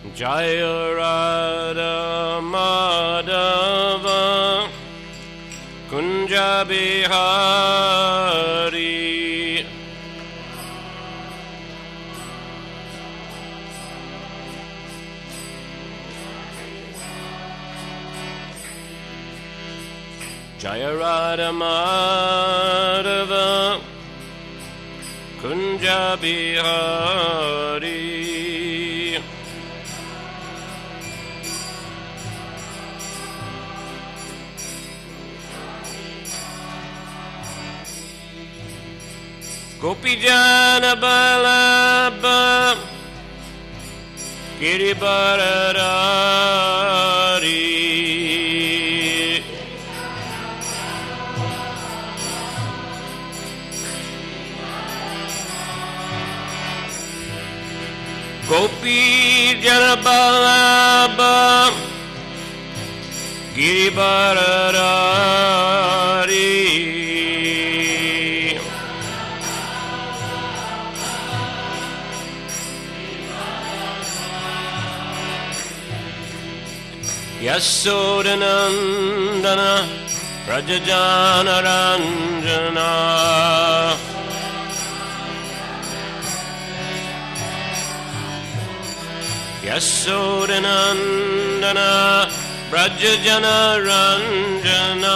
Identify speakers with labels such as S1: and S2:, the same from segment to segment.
S1: Jaya Radha Madhava Kunja Bihari. Jaya Radha Madhava Kunja Bihari. Gopijana Balabha Giribaradari. Gopijana Balabha Giribaradari. Yasodanandana Rajajana Ranjana. Yasodanandana Rajajana Ranjana.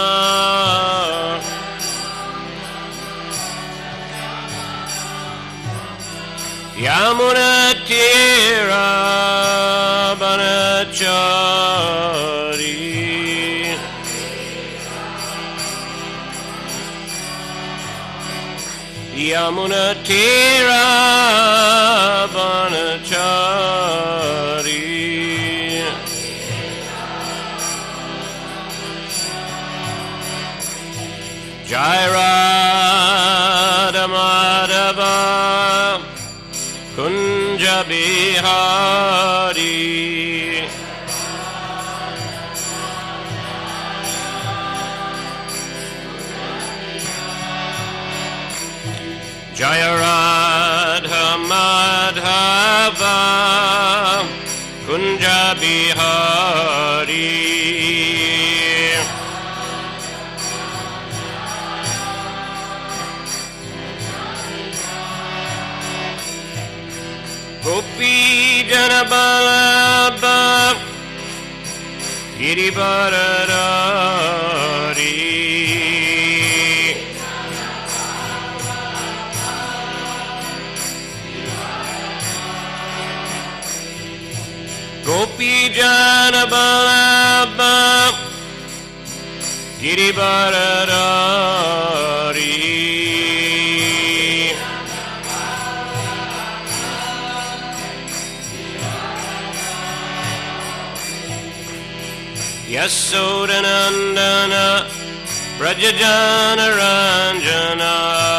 S1: Yamuna Tira Banachari. Yamuna Tira Banachari. Jai Radha Madhava Kunja Bihari. Jaya Radha Madhava Kunja Bihari. Gopijana Balabha Giribaradari. Gopijana Balabha Giribaradari. Yasodanandana Rajajana Ranjana.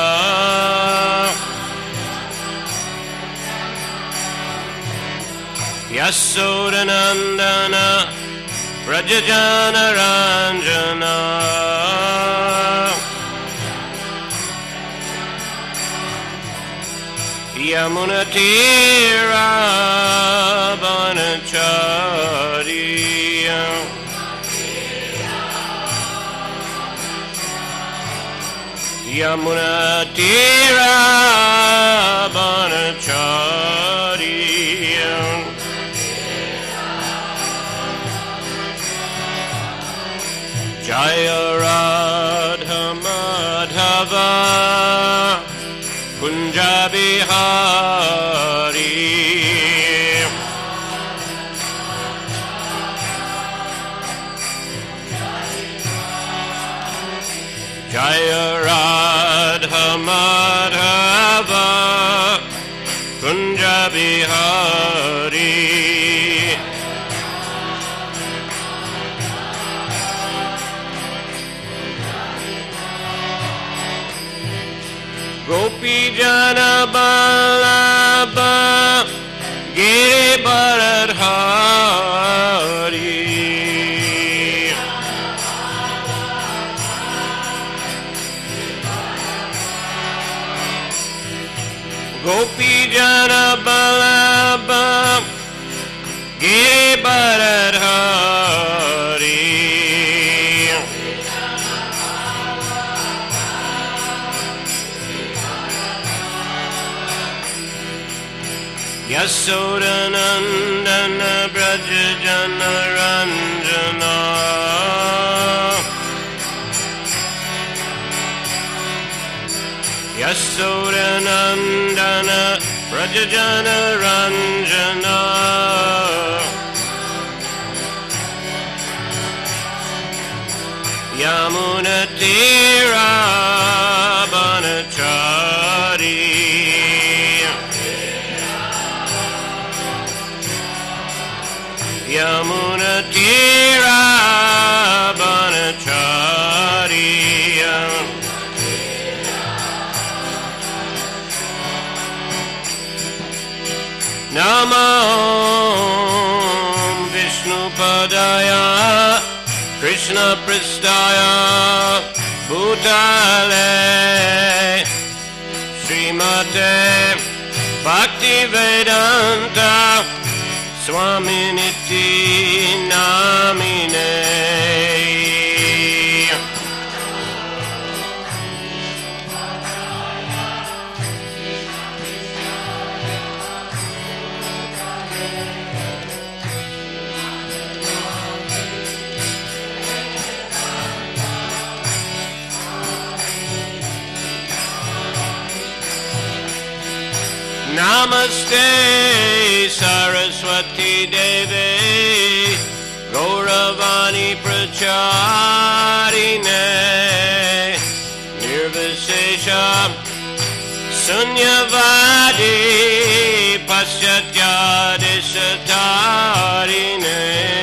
S1: Yasodanandana Rajajana Ranjana. Yamuna Tira Banachari. Yamuna Tira Banachari. Jaya Radha Madhava Kunja Bihari. Jaya Radha Madhava Kunja Bihari. Gopijana Balabha Giribaradari. Gopijana Balabha Yasodanandana Brajajana Ranjana Yasodanandana Brajajana Ranjana Yamuna Tira Banachari Yamuna Tira Banachari Namo Vishnu Padaya Krishna Pristaya Bhutale Srimate Bhakti Vedanta Swaminiti Namine Namaste Saraswati Devi Gauravani Pracharine Nirvishesha Sunyavadi Paschatya Deshatarine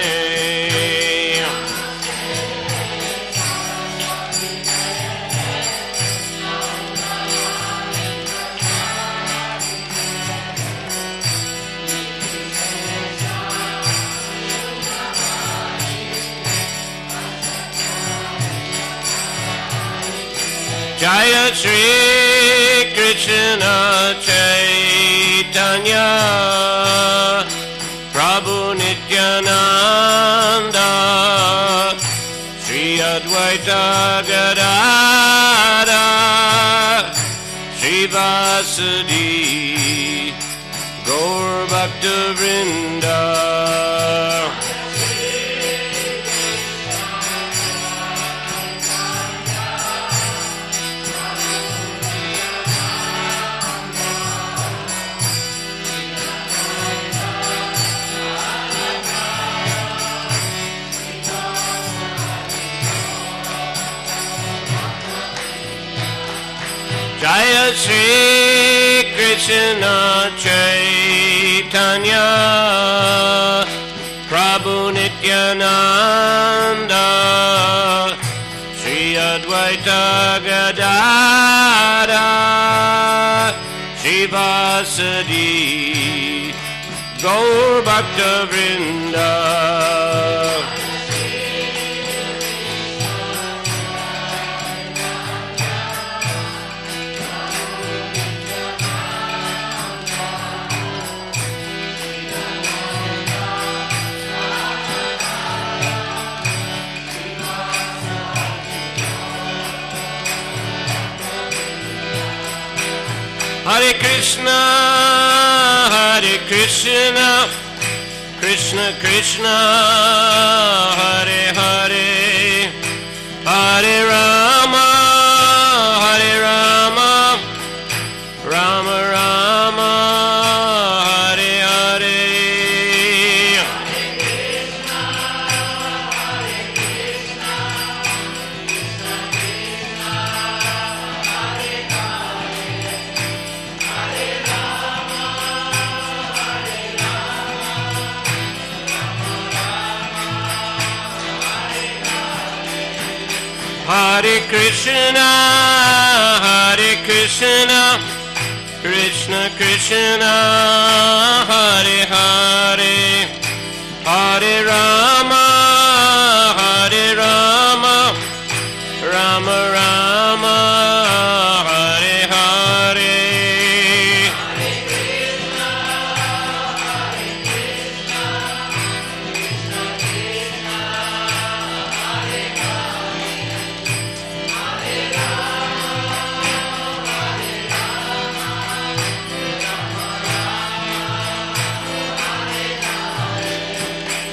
S1: Jaya Shri Krishna Chaitanya Prabhu Nityananda Shri Advaita Gadadhara Shri Vasudhi Gaur Bhakta Vrinda Jaya Shri Krishna Chaitanya Prabhu Nityananda Shri Advaita Gadadhara Shri Vasudhi Gaur Bhakta Vrinda Hare Krishna, Krishna Krishna, Hare Hare, Hare Rama, Rama Rama, Hare Hare. Hare Krishna, Krishna Krishna, Hare Hare, Hare Rama, Rama Rama, Hare Hare.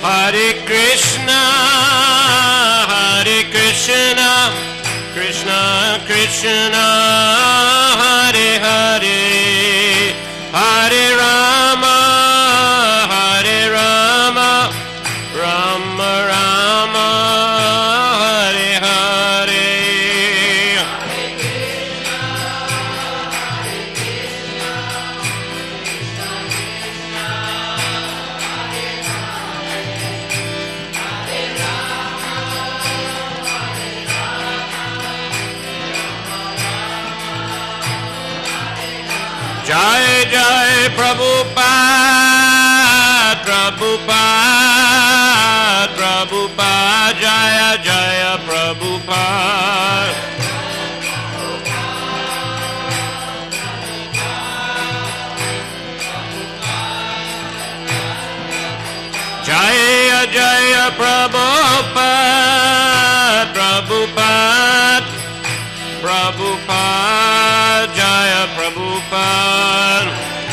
S1: Hare Krishna, Hare Krishna, Krishna Krishna, Hare Hare, Hare Rama, Hare Rama, Rama Rama, Hare Hare. Jai Jai Prabhupada, Prabhupada, Prabhupada, Jaya Jaya Prabhupada. Jaya Jaya Prabhupada, Prabhupada, Prabhupada, Jaya Prabhupada.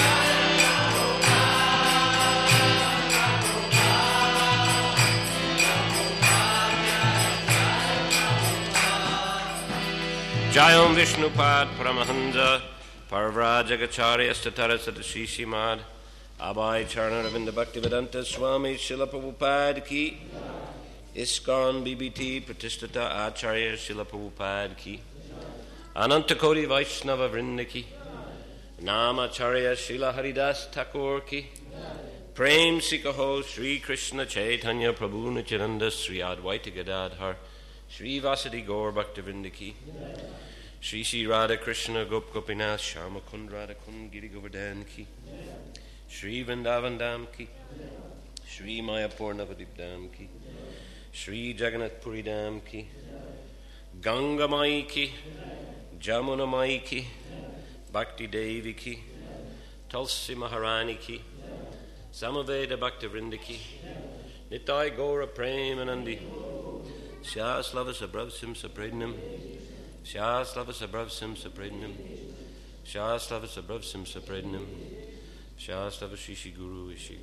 S1: Jayam Vishnupad Paramahansa Paravrajagacharya Statara Sadashishi Mad Abhay Charna Ravinda Bhaktivedanta Swami Srila Prabhupada Ki ISKCON BBT Pratishtata Acharya Srila Prabhupada Ki Anantakoti Vaishnava Vrinda Ki Namacharya Srila Haridas Thakur Ki Prem Sikaho Sri Krishna Chaitanya Prabhu Nityananda Sri Advaita Gadadhar Sri Vasadi Gaur Bhaktivinoda Ki Shri Shri Radha Krishna Gop Gopinath Shama Kund Radha Kund Giri Govardhan Ki Shri Vrindavan Dham Ki Shri Mayapur Navadip Dham Ki Shri Jagannath Puri Dham Ki Ganga Mai Ki Jamuna Mai Ki Bhakti Devi Ki Tulsi Maharani Ki Samaveda Bhaktivinoda Ki Nitai Gaura Premanandi Shyaslava Sabravsim Saprednim Shyaslava Sabravsim Saprednim Shyaslava Sabravsim Saprednim Shyaslava Shishi Guru Ishiguru.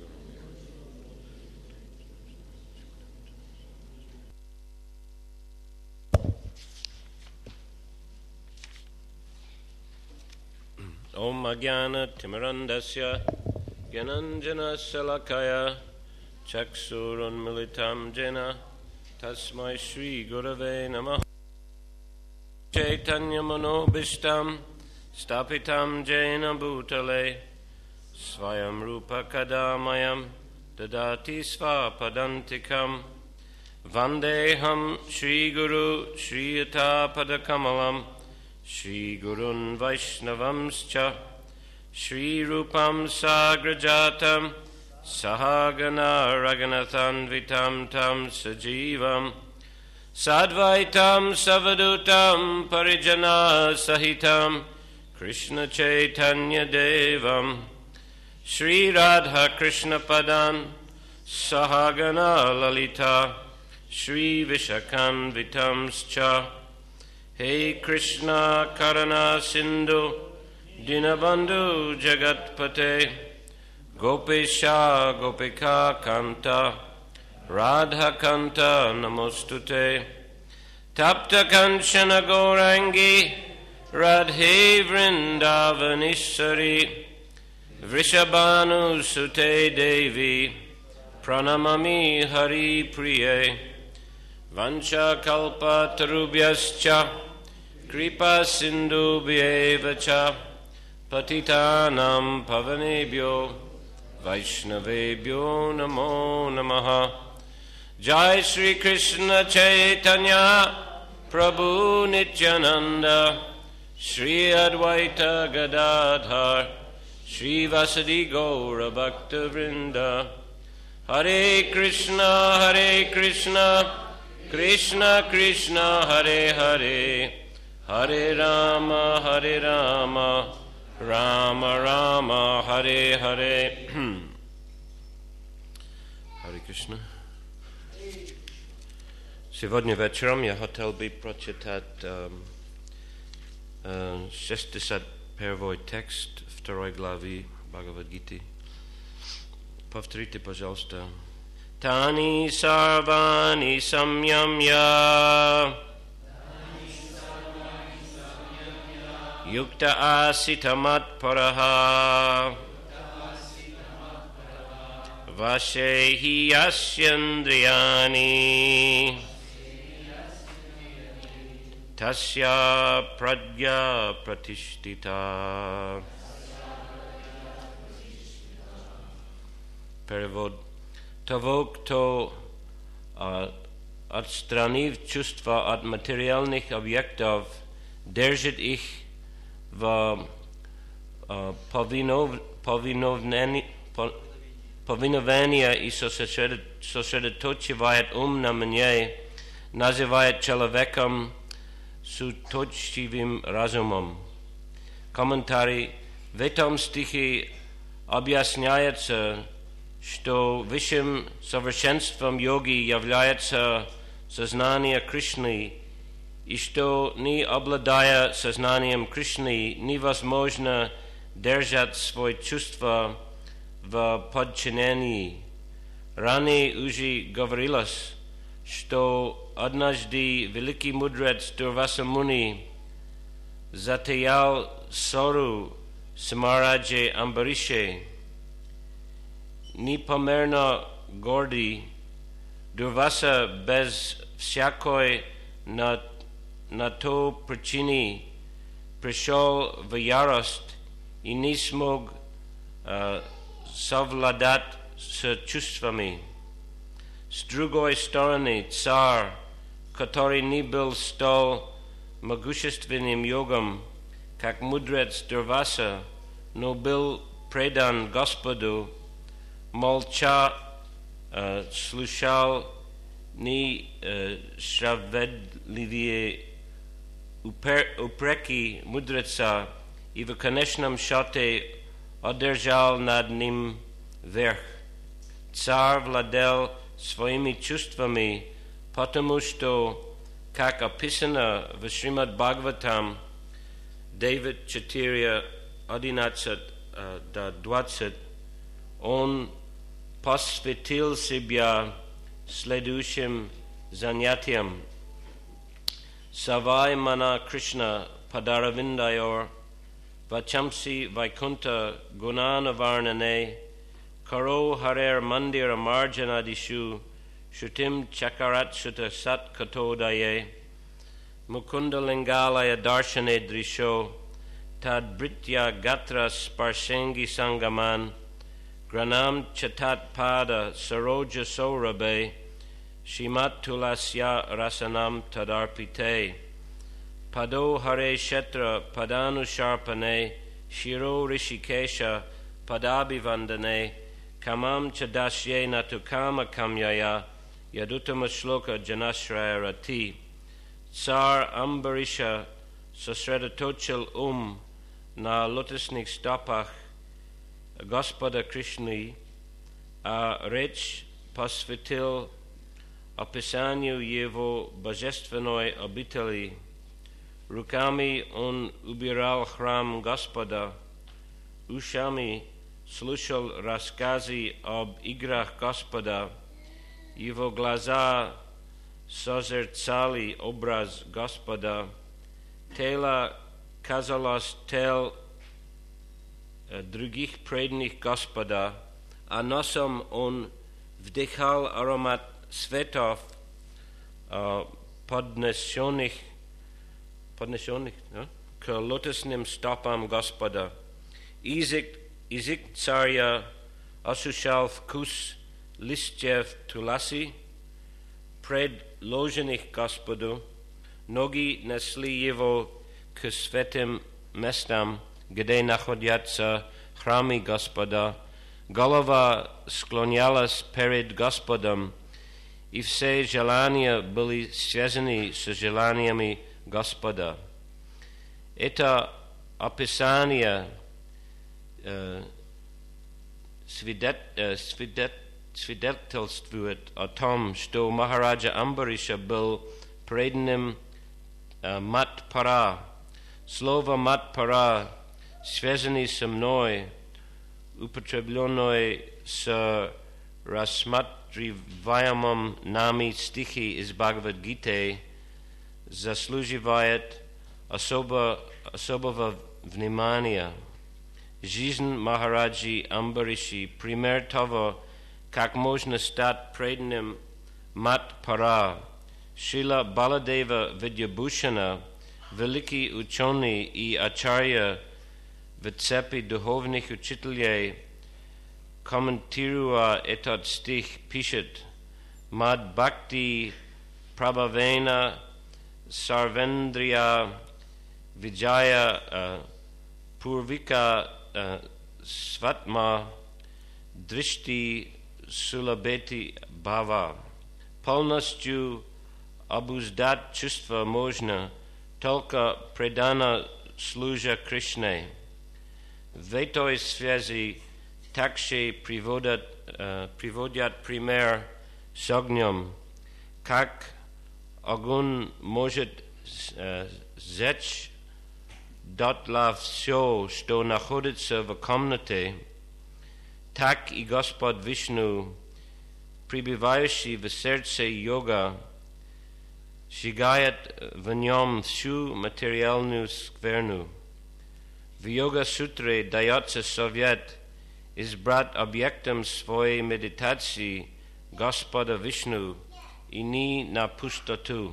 S1: Om Ajnana Timirandasya Gyananjana Salakaya Chaksurun Militam Jena Tasmai Shri Gurave Namah Chaitanya Manobishtam Stapitam Jena Bhutale Svayam Rupa Kadamayam Dadati Svapadantikam Vandeham Shri Guru Shri Yata Padakamalam Shri Gurun Vaishnavamscha Shri Rupam Sagrajatam Sahagana Raganathan Vitam Tam Sajivam Sadvaitam Savadutam Parijana Sahitam Krishna Chaitanya Devam Shri Radha Krishna Padan Sahagana Lalita Shri Vishakan Vitamscha Hey Krishna Karana Sindhu Dinabandhu Jagatpate Gopesha Gopika Kanta Radha Kanta Namostute Tapta Kanchana Gaurangi Radhe Vrindavanishari Vrishabhanu Sute Devi Pranamami Hari Priye Vancha Kalpa Tarubhyascha Kripa Sindhu Bhyevacha Patitanam Pavanebhyo Vaishnavebhyo Namo Namaha. Jai Shri Krishna Chaitanya Prabhu Nityananda Shri Advaita Gadadhar Shri Vasadi Gaura Bhakta Vrinda. Hare Krishna Krishna Krishna Hare Hare Hare Rama Rama Rama Hare Hare. Hare Krishna. Сегодня вечером я хотел бы прочитать 61 текст 2 главы Бхагавад-гиты. Повторите, пожалуйста, Tani sarvani samyamya Yukta asita matparaha Vashehi yasyendriyani Tasya prajna pratishtita. Перевод. Того, кто отстранив чувства от материальных объектов, держит их в повиновение и сосредоточивает ум на мне, называет человеком с уточчивым разумом. Комментарий. В этом стихе объясняется, что высшим совершенством йоги является сознание Кришны, и что, не обладая сознанием Кришны, невозможно держать свои чувства в подчинении. Ранее уже говорилось, что однажды великий мудрец Дурваса Муни затеял ссору с Махараджей Амбарише. Непомерно гордый, Дурваса без всякой на то причины пришел в ярость и не смог совладать с чувствами. С другой стороны, царь, который не был столь могущественным йогом, как мудрец Дурваса, но был предан Господу, молча слушал несправедливые упреки мудреца и в конечном счете одержал над ним верх. Царь владел своими чувствами, потому что, как описано в Шримад Бхагаватам 9.4.11-20, он посвятил себя следующим занятиям. Савай мана Кришна падаравиндайор вачамси вайкунта гунанаварнане Karo Harer Mandir Marjanadishu Shutim Chakarat Shuta Sat Katodaye Mukunda Lingalaya Darshane Drisho Tad Britya Gatra Sparshengi Sangaman Granam Chatat Pada Saroja Sorabe Shimat Tulasya Rasanam Tadarpite Pado Hare Shetra Padanu Sharpane Shiro Rishikesha Padabhivandane Kamam Chadashye Natukama Kamyaya Yadutama Shloka Janashraya Rati. Tsar Ambarisha сосредоточил на лотосных стопах Господа Кришны, а речь посвятил описанию его божественной обители. Руками он убирал храм Господа, ушами слушал рассказы об играх Господа, его глаза созерцали образ Господа, тело казалось тел других преданных Господа, а носом он вдыхал аромат цветов, поднесенных к лотосным стопам Господа. Язык царя ощущал вкус листьев туласи, предложенных Господу. Ноги несли его к святым местам, где находятся храмы Господа. Голова склонялась перед Господом, и все желания были связаны с желаниями Господа. Это описание свидетельствует о том, что Махараджа Амбариша был преданным Матпара. Слово Матпара, связанное со мной, употребленное с рассматриваемом нами стихе из Бхагавад-гиты заслуживает особого внимания. Жизнь Махараджи Амбариши – пример того, как можно стать преданным Мат-пара. Шрила Баладева Видьябушана, великий ученый и ачарья в цепи духовных учителей, комментируя этот стих, пишет: «Мад бхакти прабхавена сарвендрия виджая пурвика сватма дришти сулабети бхава». Полностью обуздать чувства можно только преданно служа Кришне. В этой связи также приводят пример с огнем, как огонь может сжечь дотла все, что находится в комнате, так и Господь Вишну, пребывающий в сердце йога, сжигает в нем всю материальную скверну. В йога-сутре дается совет избрать объектом своей медитации Господа Вишну и не на пустоту.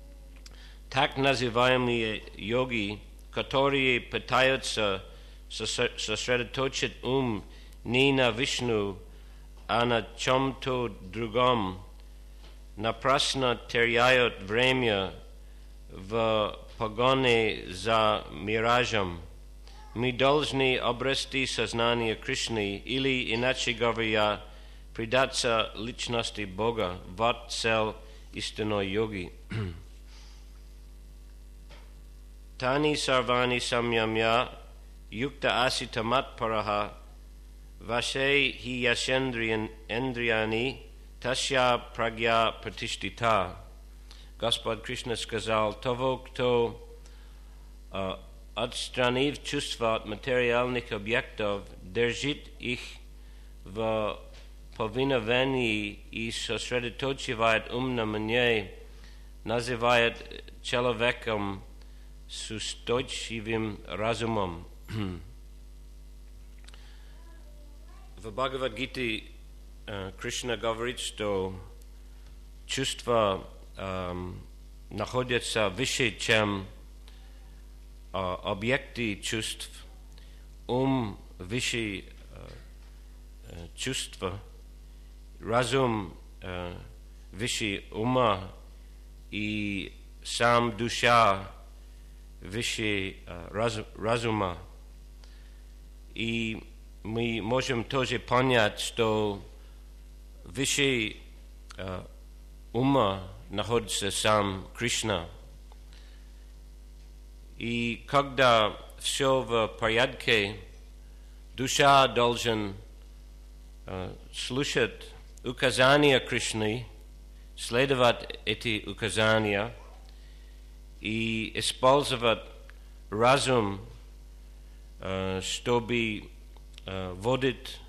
S1: Так называемые йоги, которые пытаются сосредоточить ум не на Вишну, а на чем-то другом, напрасно теряют время в погоне за миражем. Мы должны обрести сознание Кришны, или, иначе говоря, предаться личности Бога. Вот цель истинной йоги. Тани сарвани самьямя юкта асита матпараха ваше хи яшендрияни тасья прагья пратиштита. Господь Кришна сказал: того, кто, отстранив чувства от материальных объектов, держит их в повиновении и сосредоточивает ум на мне, называет человеком с устойчивым разумом. В Бхагавад-гите Кришна говорит, что чувства находятся выше, чем объекты чувств. Ум выше чувства, разум выше ума, и сам душа выше разума. И мы можем тоже понять, что выше ума находится сам Кришна. И когда все в порядке, душа должен слушать указания Кришны, следовать эти указания и использовать разум, чтобы водить,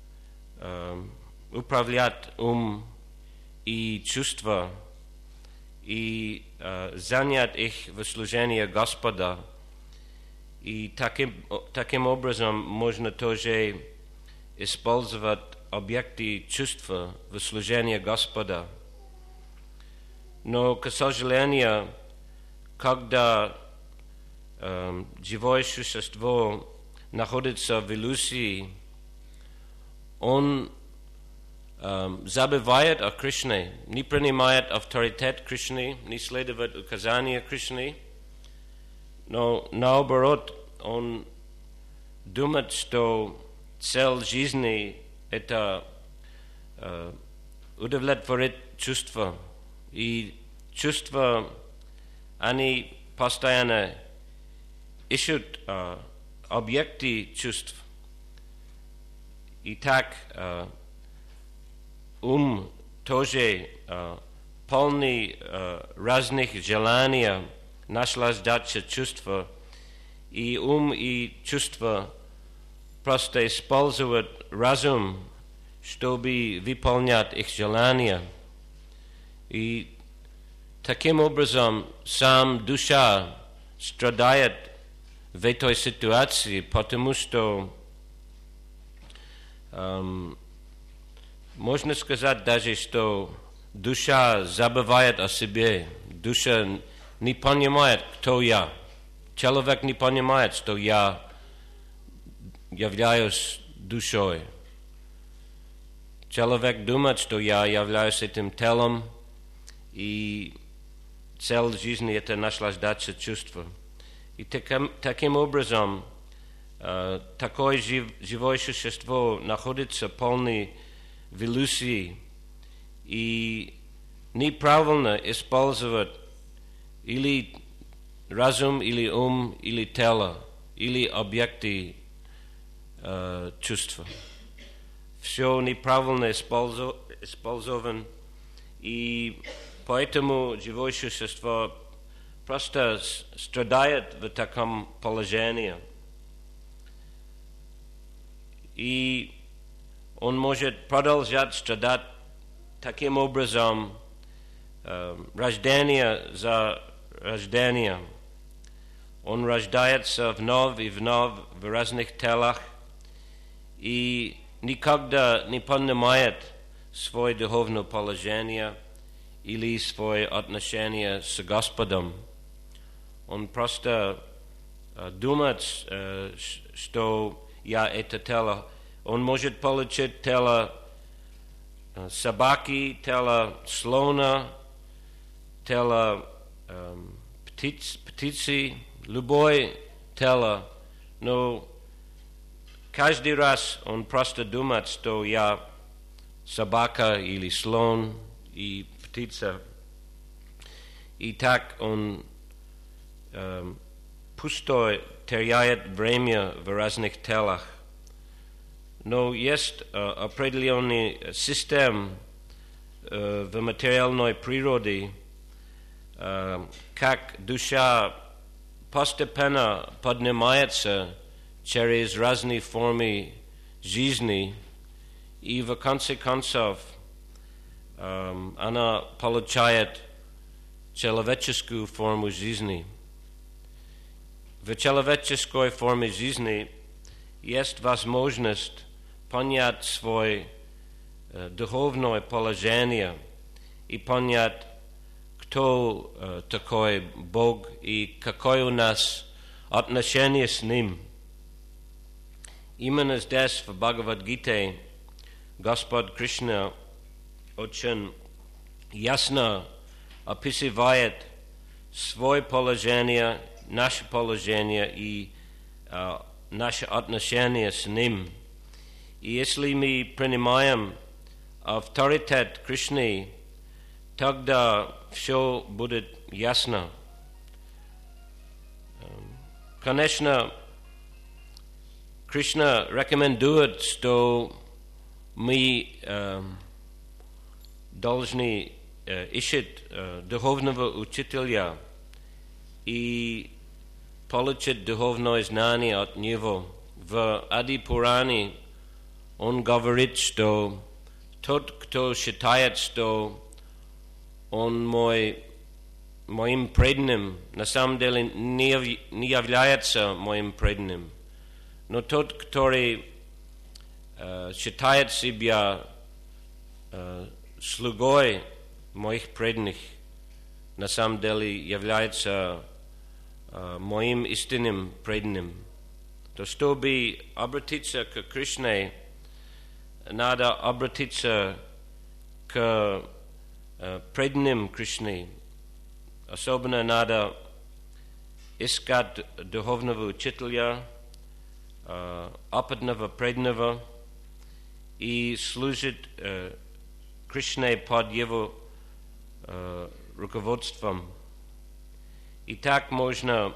S1: управлять ум и чувства, и занять их в служении Господа. И таким образом можно тоже использовать объекты чувства в служении Господа. Но, к сожалению, когда живое существо находится в иллюзии, он забывает о Кришне, не принимает авторитет Кришны, не следует указания Кришны, но наоборот, он думает, что цель жизни – это удовлетворить чувства. И чувства, они постоянно ищут объекты чувств. И так ум тоже полный разных желаний наслаждаться чувства, и ум и чувства просто используют разум, чтобы выполнять их желания. И таким образом сам душа страдает в этой ситуации, потому что можно сказать даже, что душа забывает о себе. Душа не понимает, кто я. Человек не понимает, что я являюсь душой. Человек думает, что я являюсь этим телом, и цель жизни – это наслаждаться чувством. И таким образом такое живое существо находится полный в иллюзии и неправильно использовать или разум, или ум, или тело, или объекты чувства. Все неправильно использовано, и поэтому живое существо просто страдает в таком положении. И он может продолжать страдать таким образом, рождение за рождением. Он рождается вновь и вновь в разных телах и никогда не понимает свое духовное положение или свое отношение с Господом. Он просто думает, что я это тело. Он может получить тело собаки, тело слона, тело птицы, любое тело, но каждый раз он просто думает, что я собака или слон и птица. И так он пустой теряет время в разных телах. Но есть определенный систем в материальной природе, как душа постепенно поднимается через разные формы жизни, и в конце концов она получает человеческую форму жизни. В человеческой форме жизни есть возможность понять свое духовное положение и понять, кто такой Бог и какое у нас отношение с Ним. Именно здесь, в Бхагавад-гите, Господь Кришна очень ясно описывает свое положение, наше положение и наше отношение с Ним. И если мы принимаем авторитет Кришны, тогда все будет ясно. Конечно, Кришна рекомендует, что мы должны искать духовного учителя и получить духовное знание от него. В Ади-Пуране он говорит, что тот, кто считает, что он моим преданным, на самом деле не является моим преданным. Но тот, который считает себя слугой моих преданных, на самом деле является моим истинным преданным. То чтобы обратиться к Кришне, надо обратиться к преданным Кришне. Особенно надо искать духовного учителя, опытного преданного, и служить Кришне под его руководством. И так можно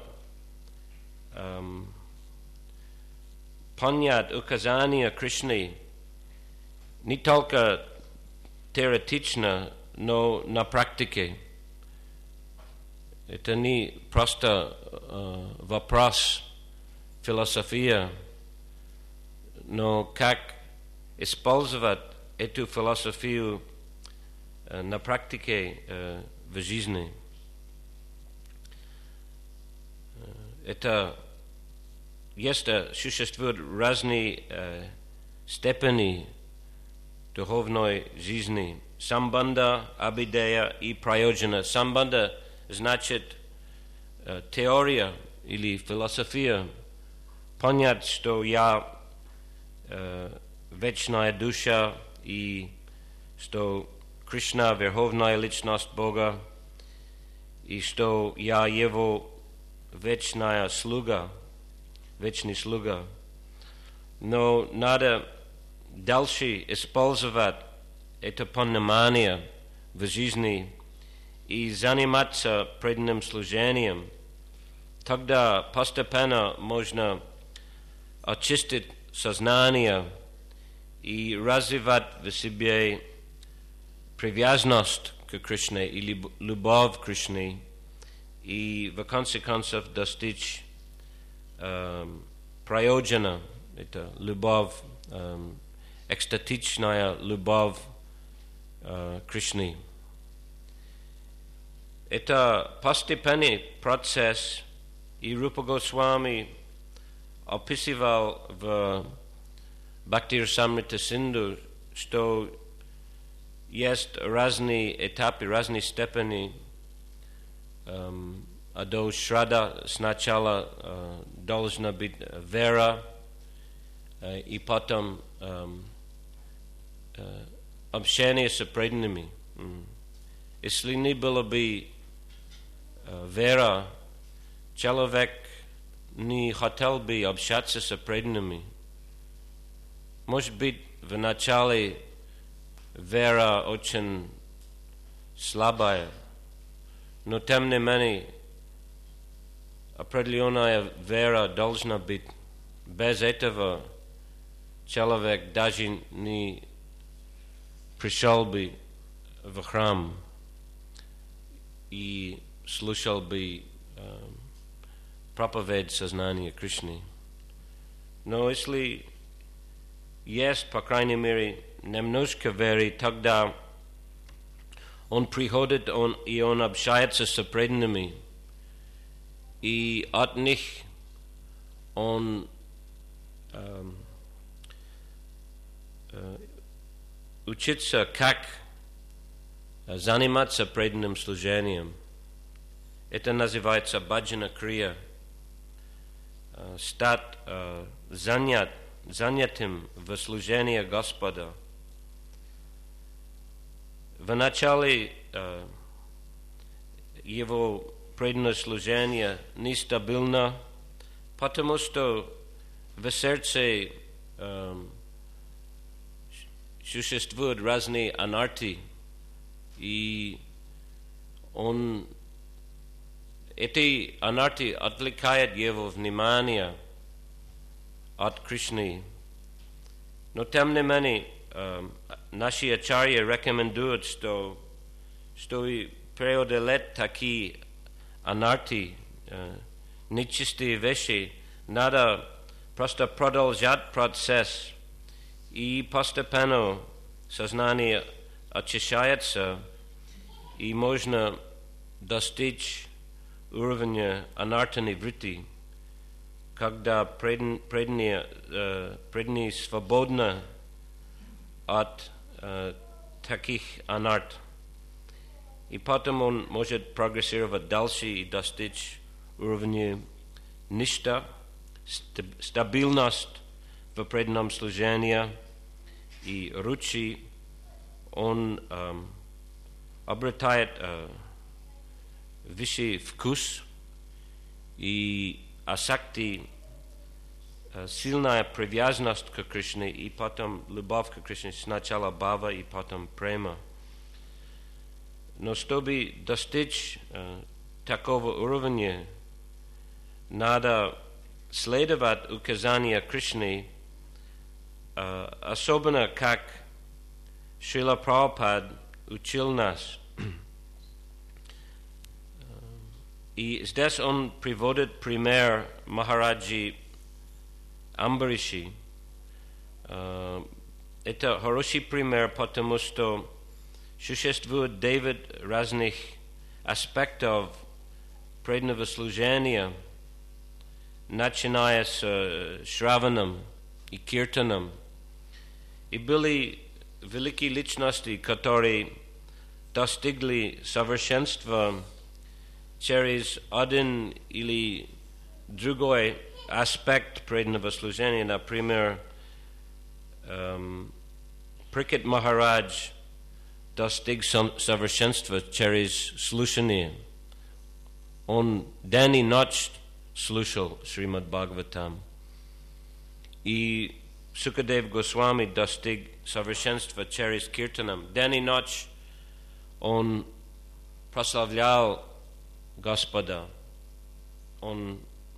S1: понять указания Кришны не только теоретично, но на практике. Это не просто вопрос философии, но как использовать эту философию на практике в жизни. Это существуют разные степени духовной жизни. Самбанда, абидея и прайоджана. Самбанда значит теория или философия. Понять, что я вечная душа и что Кришна — верховная личность Бога, и что я Его вечная слуга, вечный слуга. Но надо дальше использовать это понимание в жизни и заниматься преданным служением. Тогда постепенно можно очистить сознание и развивать в себе привязанность к Кришне или любовь к Кришне, и в конце концов достичь прайоджана, это любовь, экстатичная любовь к Кришне. Это постепенный процесс, и Рупа Госвами описывал в Бхакти-расамрита Синду, что есть разные этапы, разные степени до шрада. Сначала должна быть вера, и потом общение с преданными. Если не было бы вера, человек не хотел бы общаться с преданными. Может быть, в начале вера очень слабая, но тем не менее определенная вера должна быть. Без этого человек даже не пришел бы в храм и слушал бы проповедь сознания Кришны. Но если есть, по крайней мере, немножко веры, тогда он приходит, и он общается с преданными, и от них он учится, как заниматься преданным служением. Это называется баджана крия. Стать занятым в служении Господа. В начале его преданное служение нестабильно, потому что в сердце существуют разные анарти, и эти анарти отвлекают его внимание от Кришны. Но тем не менее, наши ачарьи рекомендуют, что преодолеть такие анарти, нечистые вещи, надо просто продолжать процесс, и постепенно сознание очищается, и можно достичь уровня анартани врити, когда преданные свободны от таких анарт. И потом он может прогрессировать дальше и достичь уровня ништа, стабильность в преданном служении и ручи. Он обретает высший вкус и асакти, сильная привязанность к Кришне, и потом любовь к Кришне, сначала бхава и потом према. Но чтобы достичь такого уровня, надо следовать указания Кришны, особенно как Шрила Прабхупад учил нас. И здесь он приводит пример Махараджи Амбариши. это хороший пример, потому что существует 9 разных аспектов преданного служения, начиная с Шраваном и Киртаном. И были великие личности, которые достигли совершенства через один или другой аспект преданного служения. Например, Прикет Махарадж достиг совершенства через слушание. Он день и ночь слушал Шримад Бхагаватам. И Сукадев Госвами достиг совершенства через Киртанам. День и ночь он прославлял Господа. Он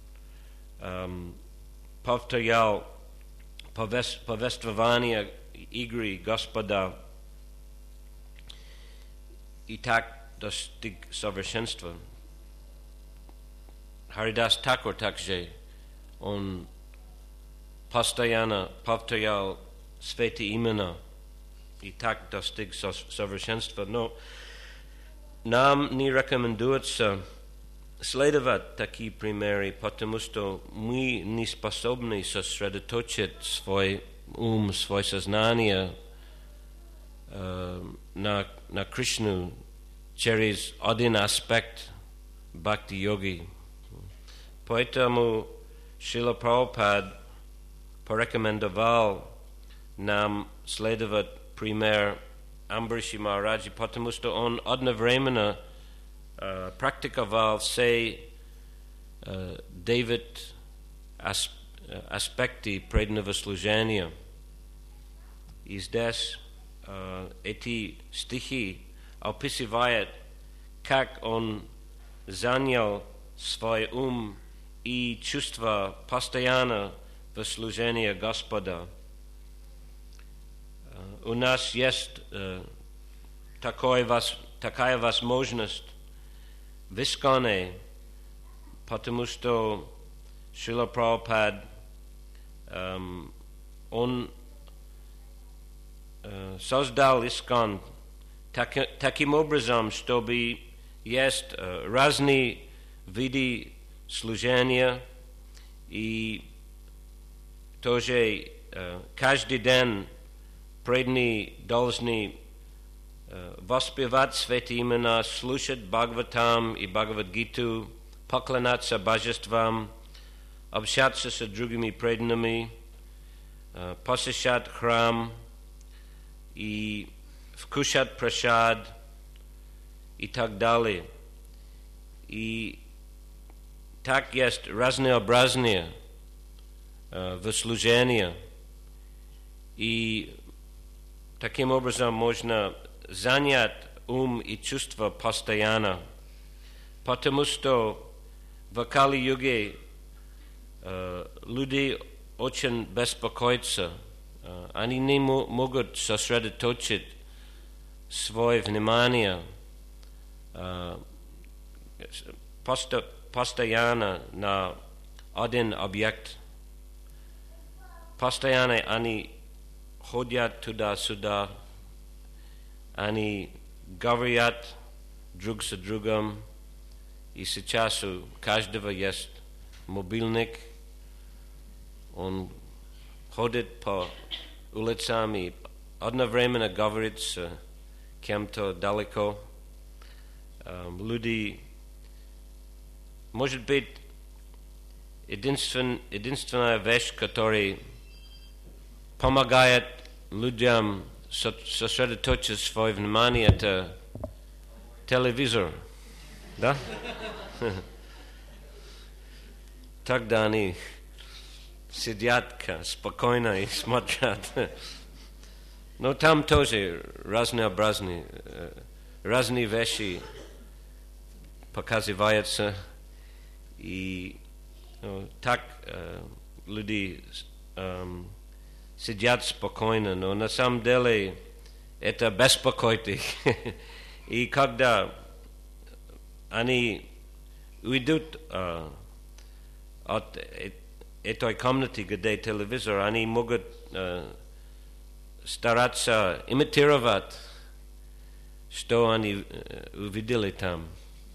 S1: повторял повествование игры Господа. И так достиг совершенства. Харидас Такур также, он постоянно повторял святые имена и так достиг совершенства. Но нам не рекомендуется следовать такие примеры, потому что мы не способны сосредоточить свой ум, свое сознание на Кришну через один аспект бхакти-йоги. Поэтому Шрила Прабхупад порекомендовал нам следовать пример Амбариши Махараджи, потому что он одновременно практиковал все 9 аспекты преданного служения. И здесь эти стихи описывают, как он занял свой ум и чувства постоянно в служении Господа. У нас есть такая возможность в Исконе, потому что Шрила Прабхупад он создал Искон таким образом, чтобы есть разные виды служения, и тоже каждый день преданные должны воспевать святые имена, слушать Бхагаватам и Бхагавад-гиту, поклоняться божествам, общаться с другими преданными, посещать храм и вкушать прасад и так далее. И так есть разнообразие в служении, и таким образом можно занять ум и чувства постоянно, потому что в Кали-юге люди очень беспокоятся, они не могут сосредоточить свое внимание постоянно на один объект. Постоянно они ходят туда-сюда, они говорят друг с другом, и сейчас у каждого есть мобильник, он ходит по улицам и одновременно говорит с кем-то далеко. Люди, может быть, единственная вещь, которая помогает людям сосредоточить свое внимание, это телевизор, да? Тогда они сидят спокойно и смотрят. Но там тоже разные вещи показываются, и так люди сидят спокойно, но на самом деле это беспокоит их. И когда они уйдут от этой комнаты, где телевизор, они могут стараться имитировать, что они увидели там.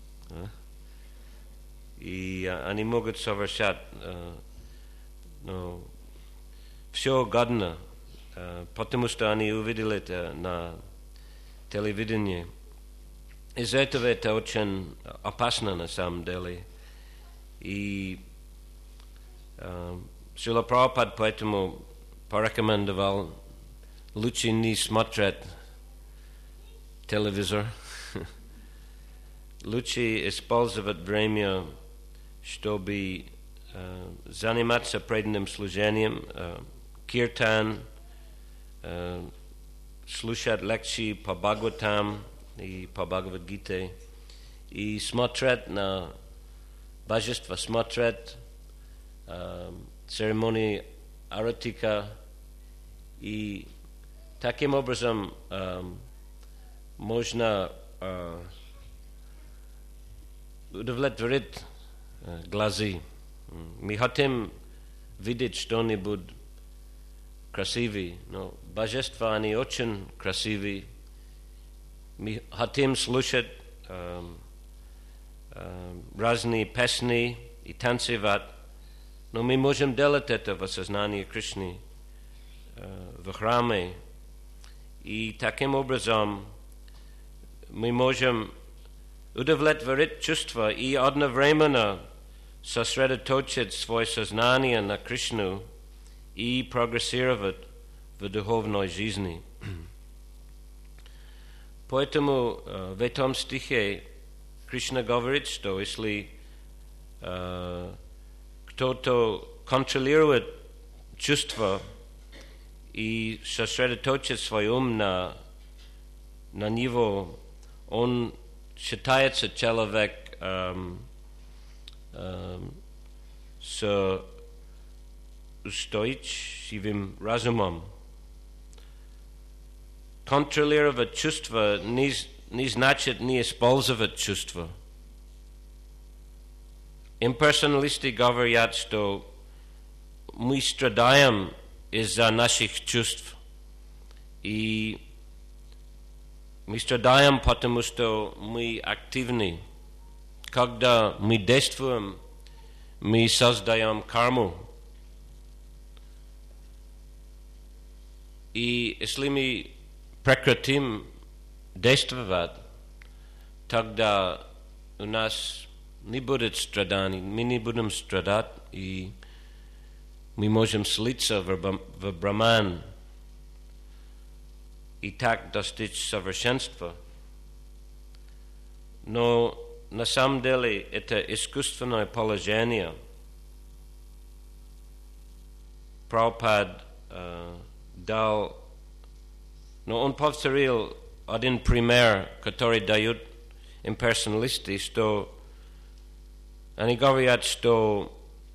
S1: И они могут совершать все угодно, потому что они увидели это на телевидении. Из-за этого это очень опасно на самом деле. И Шрила Прабхупад поэтому порекомендовал лучше не смотреть телевизор, лучше использовать время, чтобы заниматься преданным служением, киртан, слушать лекции по Бхагаватам и по Бхагавад-гите, и смотреть на божество, смотреть церемонии аратика, и таким образом можно удовлетворить глаза. Мы хотим видеть что-нибудь красивое, но божества, они очень красивые. Мы хотим слушать разные песни и танцевать, но мы можем делать это в сознании Кришны, в храме. И таким образом мы можем удовлетворить чувства и одновременно сосредоточить свое сознание на Кришну и прогрессировать в духовной жизни. Поэтому в этом стихе Кришна говорит, что если кто-то контролирует чувства и сосредоточит свой ум на него, он считается человек с устойчивым разумом. Контролировать чувства не значит не использовать чувства. Имперсоналисты говорят, что мы страдаем из-за наших чувств. И мы страдаем, потому что мы активны. Когда мы действуем, мы создаем карму. И если мы прекратим действовать, тогда у нас не будет страданий, мы не будем страдать, и мы можем слиться в Брахман и так достичь совершенства. Но на самом деле это искусственное положение. Прабхупад дал, но он повторил один пример, который дают имперсоналисты, что они говорят, что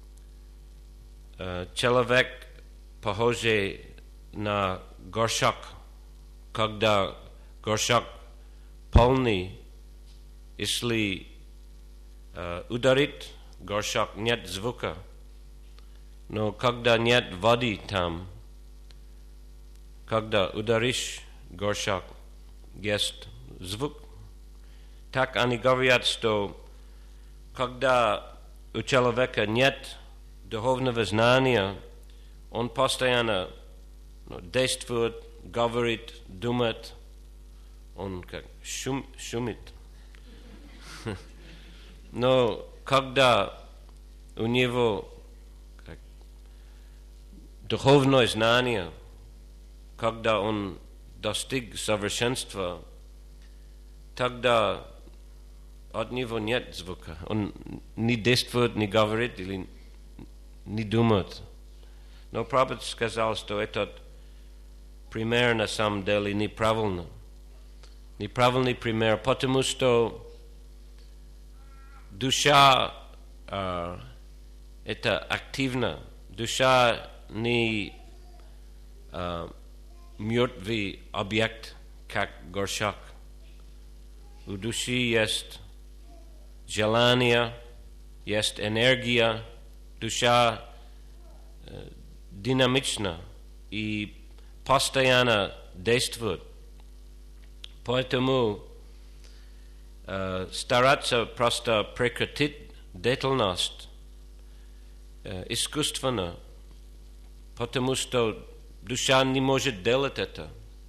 S1: человек похожий на горшок, когда горшок полный, если ударит горшок, нет звука, но когда нет воды там, когда ударишь горшок, есть звук. Так они говорят, что когда у человека нет духовного знания, он постоянно действует, говорит, думает, он как шумит. Но когда у него духовное знание, когда он достиг совершенства, тогда от него нет звука. Он не действует, не говорит или не думает. Но Прабхупад сказал, что этот пример на самом деле неправильный. Неправильный пример, потому что душа это активно. Душа не мертвый объект, как горшок. У души есть желание, есть энергия, душа динамична, и постоянно действует. Поэтому стараться просто прекратить деятельность искусственно, потому что душа не может делать это,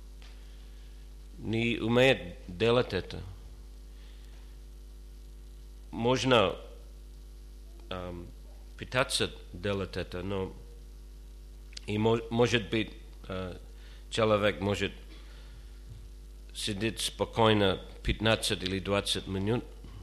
S1: не умеет делать это. Можно пытаться делать это, но и может быть человек может сидеть спокойно 15 или 20 минут,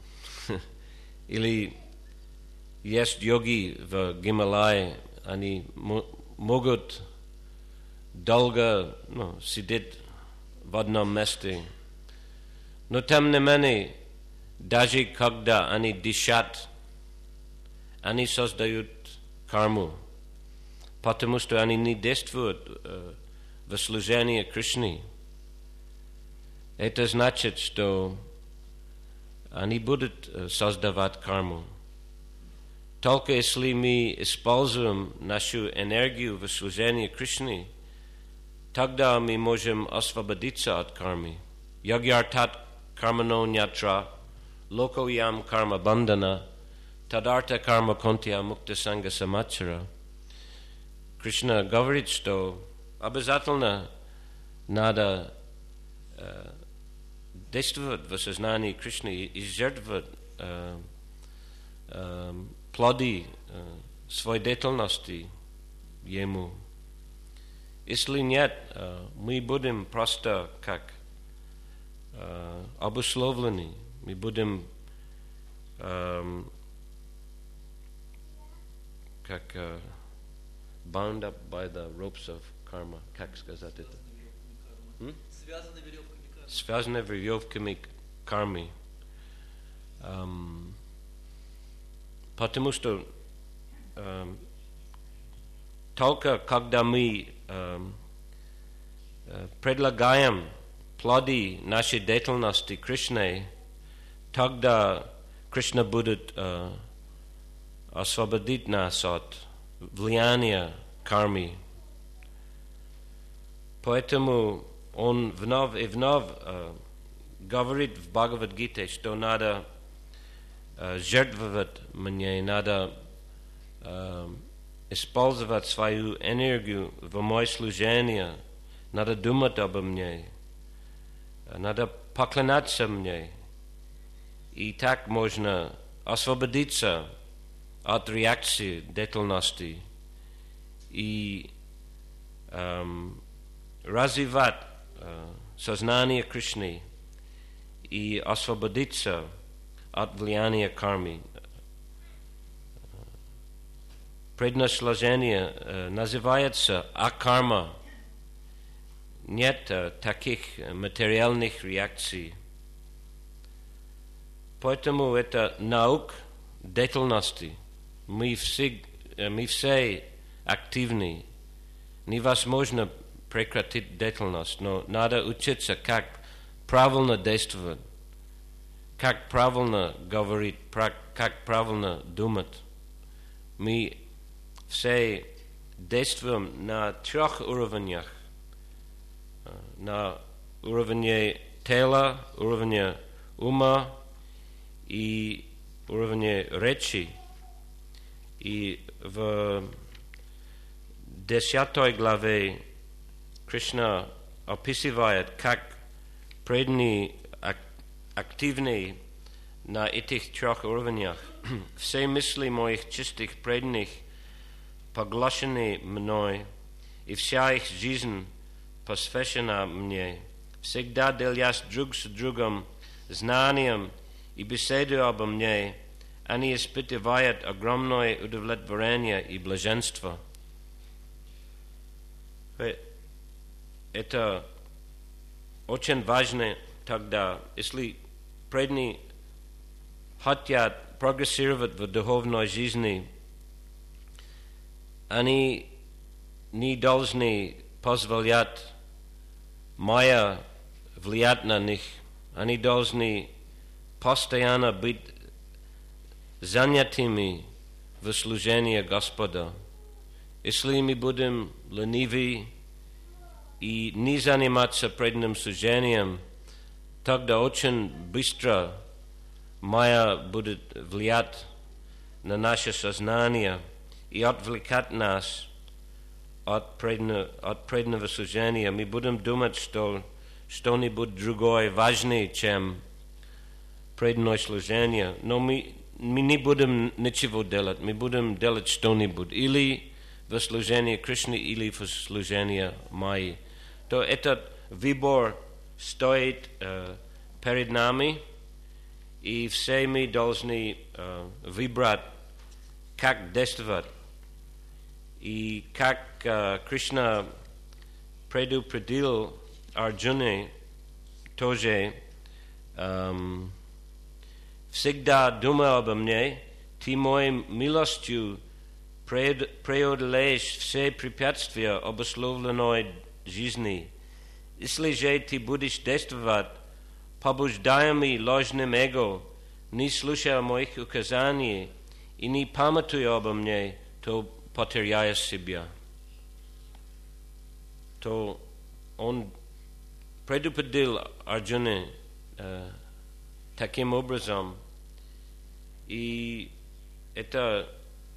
S1: или есть йоги в Гималае, они могут долго сидеть в одном месте, но тем не менее, даже когда они дышат, они создают карму, потому что они не действуют в служении Кришне. Это значит, что они будут создавать карму. Только если мы используем нашу энергию в служении Кришне, тогда мы можем освободиться от кармы. Йогьяртат кармано нятра, локоям карма бандана, тадарта карма контия мукта санга самачара. Кришна говорит, что обязательно надо действовать в сознании Кришны и жертвовать плоды своей деятельности Ему. Если нет, мы будем просто как обусловлены, мы будем как bound up by the ropes of karma. Как сказать это? Связаны веревками кармы. Потому что только когда мы предлагаем плоды нашей деятельности Кришне, тогда Кришна будет освободить нас от влияния кармы. Поэтому он вновь и вновь говорит в Бхагавад-гите, что надо жертвовать мне, надо использовать свою энергию в мое служение, надо думать обо мне, надо поклоняться мне. И так можно освободиться от реакции деятельности и развивать сознание Кришны и освободиться от влияния кармы. Преднаслаждение называется акарма. Нет таких материальных реакций. Поэтому это наука деятельности. Мы все активны. Невозможно прекратить деятельность, но надо учиться, как правильно действовать, как правильно говорить, как правильно думать. Мы все действуем на 3 уровнях. На уровне тела, уровне ума и уровне речи. И в 10 главе Кришна описывает, как преданные активны на этих 3 уровнях. Все мысли моих чистых преданных поглощены мной, и вся их жизнь посвящена мне. Всегда делясь друг с другом знанием и беседуя обо мне, они испытывают огромное удовлетворение и блаженство. Это очень важно тогда, если преданные хотят прогрессировать в духовной жизни, они не должны позволять майя влиять на них. Они должны постоянно быть занятыми в служении Господа. Если мы будем ленивы и не заниматься преданным служением, тогда очень быстро майя будет влиять на наше сознание и отвлекать нас от преданного служения. Мы будем думать, что что-нибудь другое важнее, чем преданное служение. Но мы не будем ничего делать. Мы будем делать что-нибудь. Или в служении Кришны, или в служении майи. То этот выбор стоит перед нами, и все мы должны выбрать, как действовать. И как Кришна предупредил Арджуне, тоже всегда думай обо мне, ты моей милостью преодолеешь все препятствия обусловленной жизни. Если же ты будешь действовать, побуждаемый ложным эго, не слушая моих указаний и не памятуя обо мне, то потеряешь себя. То он предупредил Арджуне таким образом, и это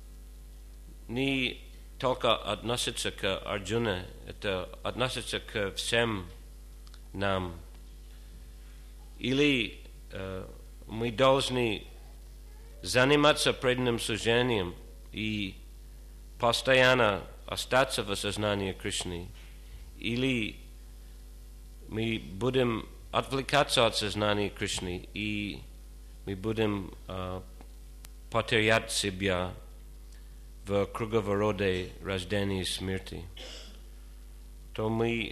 S1: не только относится к Арджуне, это относится к всем нам. Или мы должны заниматься преданным служением и постоянно остаться в сознании Кришны, или мы будем отвлекаться от сознания Кришны, и мы будем потерять себя в круговороте рождения и смерти. То мы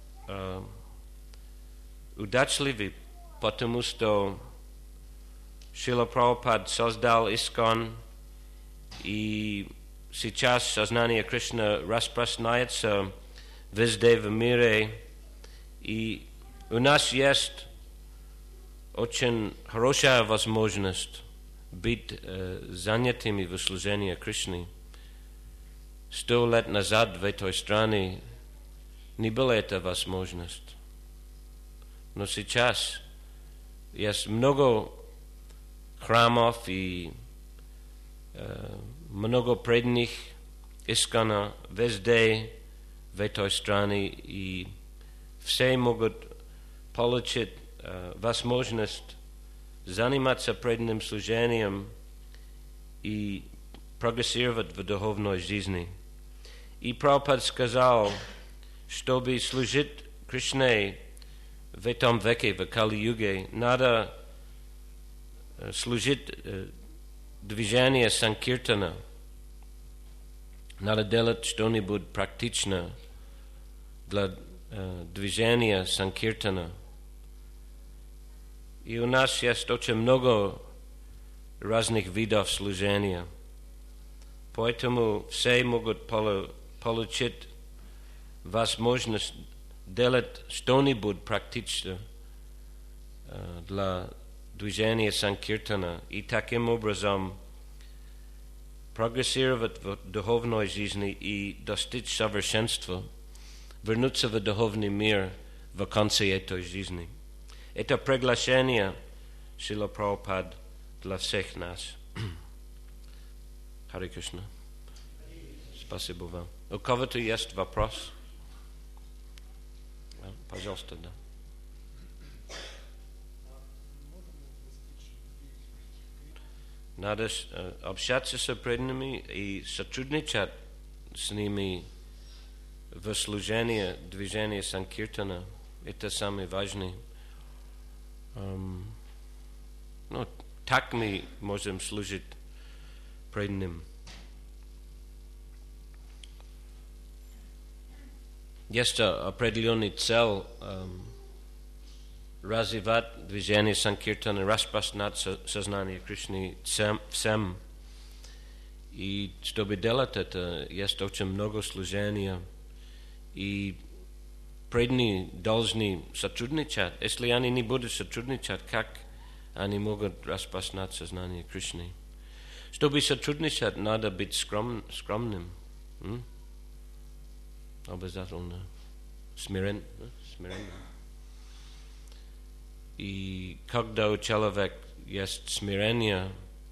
S1: удачливы, потому что Шрила Прабхупад создал Искон, и сейчас сознание Кришны распространяется везде в мире, и у нас есть очень хорошая возможность быть занятыми в служении Кришны. 100 лет назад в этой стране не была эта возможность. Но сейчас есть много храмов и много преданных искона везде в этой стране, и все могут получить возможность заниматься преданным служением и прогрессировать в духовной жизни. И Прабхупад сказал, чтобы служить Кришне в этом веке, в Кали-юге, надо служить движение санкиртана, надо делать что-нибудь практично для движения санкиртана. И у нас есть очень много разных видов служения. Поэтому все могут получить возможность делать что-нибудь практично для движения санкиртана, и таким образом прогрессировать в духовной жизни и достичь совершенства, вернуться в духовный мир в конце этой жизни. Это приглашение Шрила Прабхупад для всех нас. Харе Кришна. Спасибо вам. У кого-то есть вопрос? Пожалуйста, да. Надо общаться с преданными и сотрудничать с ними в служении движения санкиртана. Это самое важное. Так мы можем служить преданным. Есть определенный цель развивать движение санкиртана, распространять сознание Кришны всем. И чтобы делать это, есть очень много служения. И преданные должны сотрудничать. Если они не будут сотрудничать, как они могут распространять сознание Кришны? Чтобы сотрудничать, надо быть скромным. Обязательно. смиренно. И когда у человека есть смирение,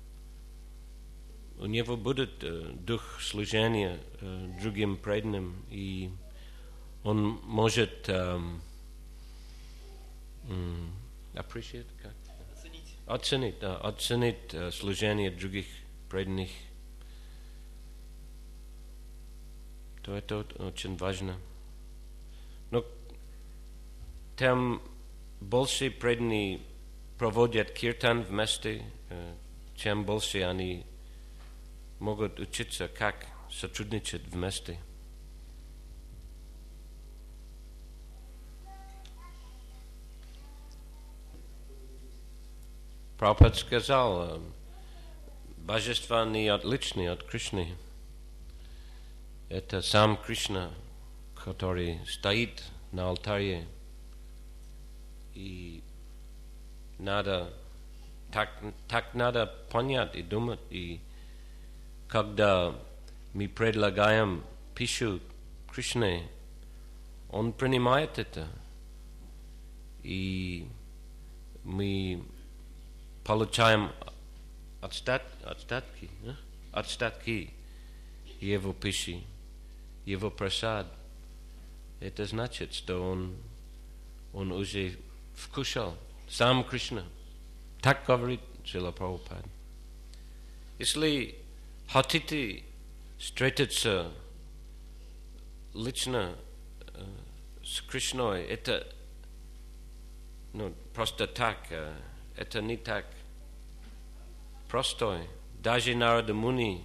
S1: у него будет дух служения другим преданным, и он может оценить служение других преданных. То это очень важно. Но тем больше преданные проводят киртан вместе, чем больше они могут учиться, как сотрудничать вместе. Прабхупада сказал, божества не отличны от Кришны. Это сам Кришна, который стоит на алтаре. И надо так надо понять и думать. И когда мы предлагаем пищу Кришне, он принимает это. И мы получаем остатки его пищи, его прасад. Это значит, что он уже вкушал сам Кришна. Так говорит Шрила Прабхупада. Если хотите встретиться лично с Кришной, это просто так, это не так просто. Даже Нарада Муни,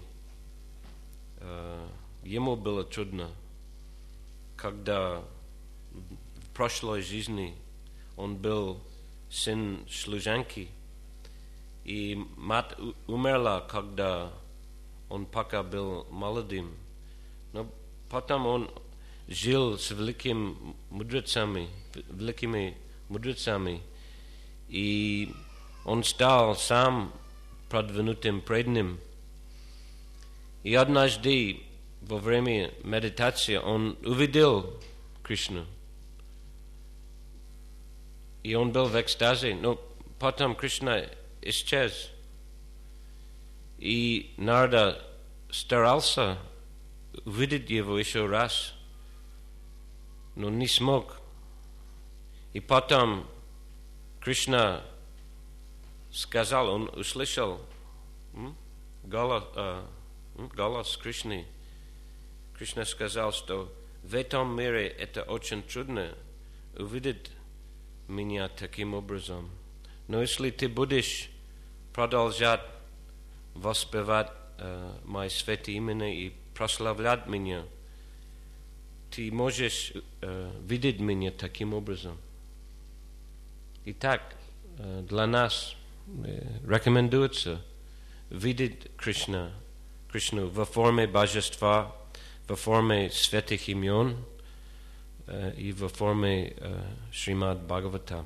S1: ему было трудно, когда в прошлой жизни он был сын служанки, и мать умерла, когда он пока был молодым. Но потом он жил с великими мудрецами, и он стал сам продвинутым преданным. И однажды во время медитации он увидел Кришну. И он был в экстазе, но потом Кришна исчез. И Нарада старался увидеть его еще раз, но не смог. И потом Кришна сказал, он услышал голос Кришны. Кришна сказал, что в этом мире это очень трудно увидеть меня таким образом. Но если ты будешь продолжать воспевать мои святые имена и прославлять меня, ты можешь видеть меня таким образом. Итак, для нас рекомендуется видеть Кришну во форме божества, во форме святых имен и во форме Шримад Бхагавата.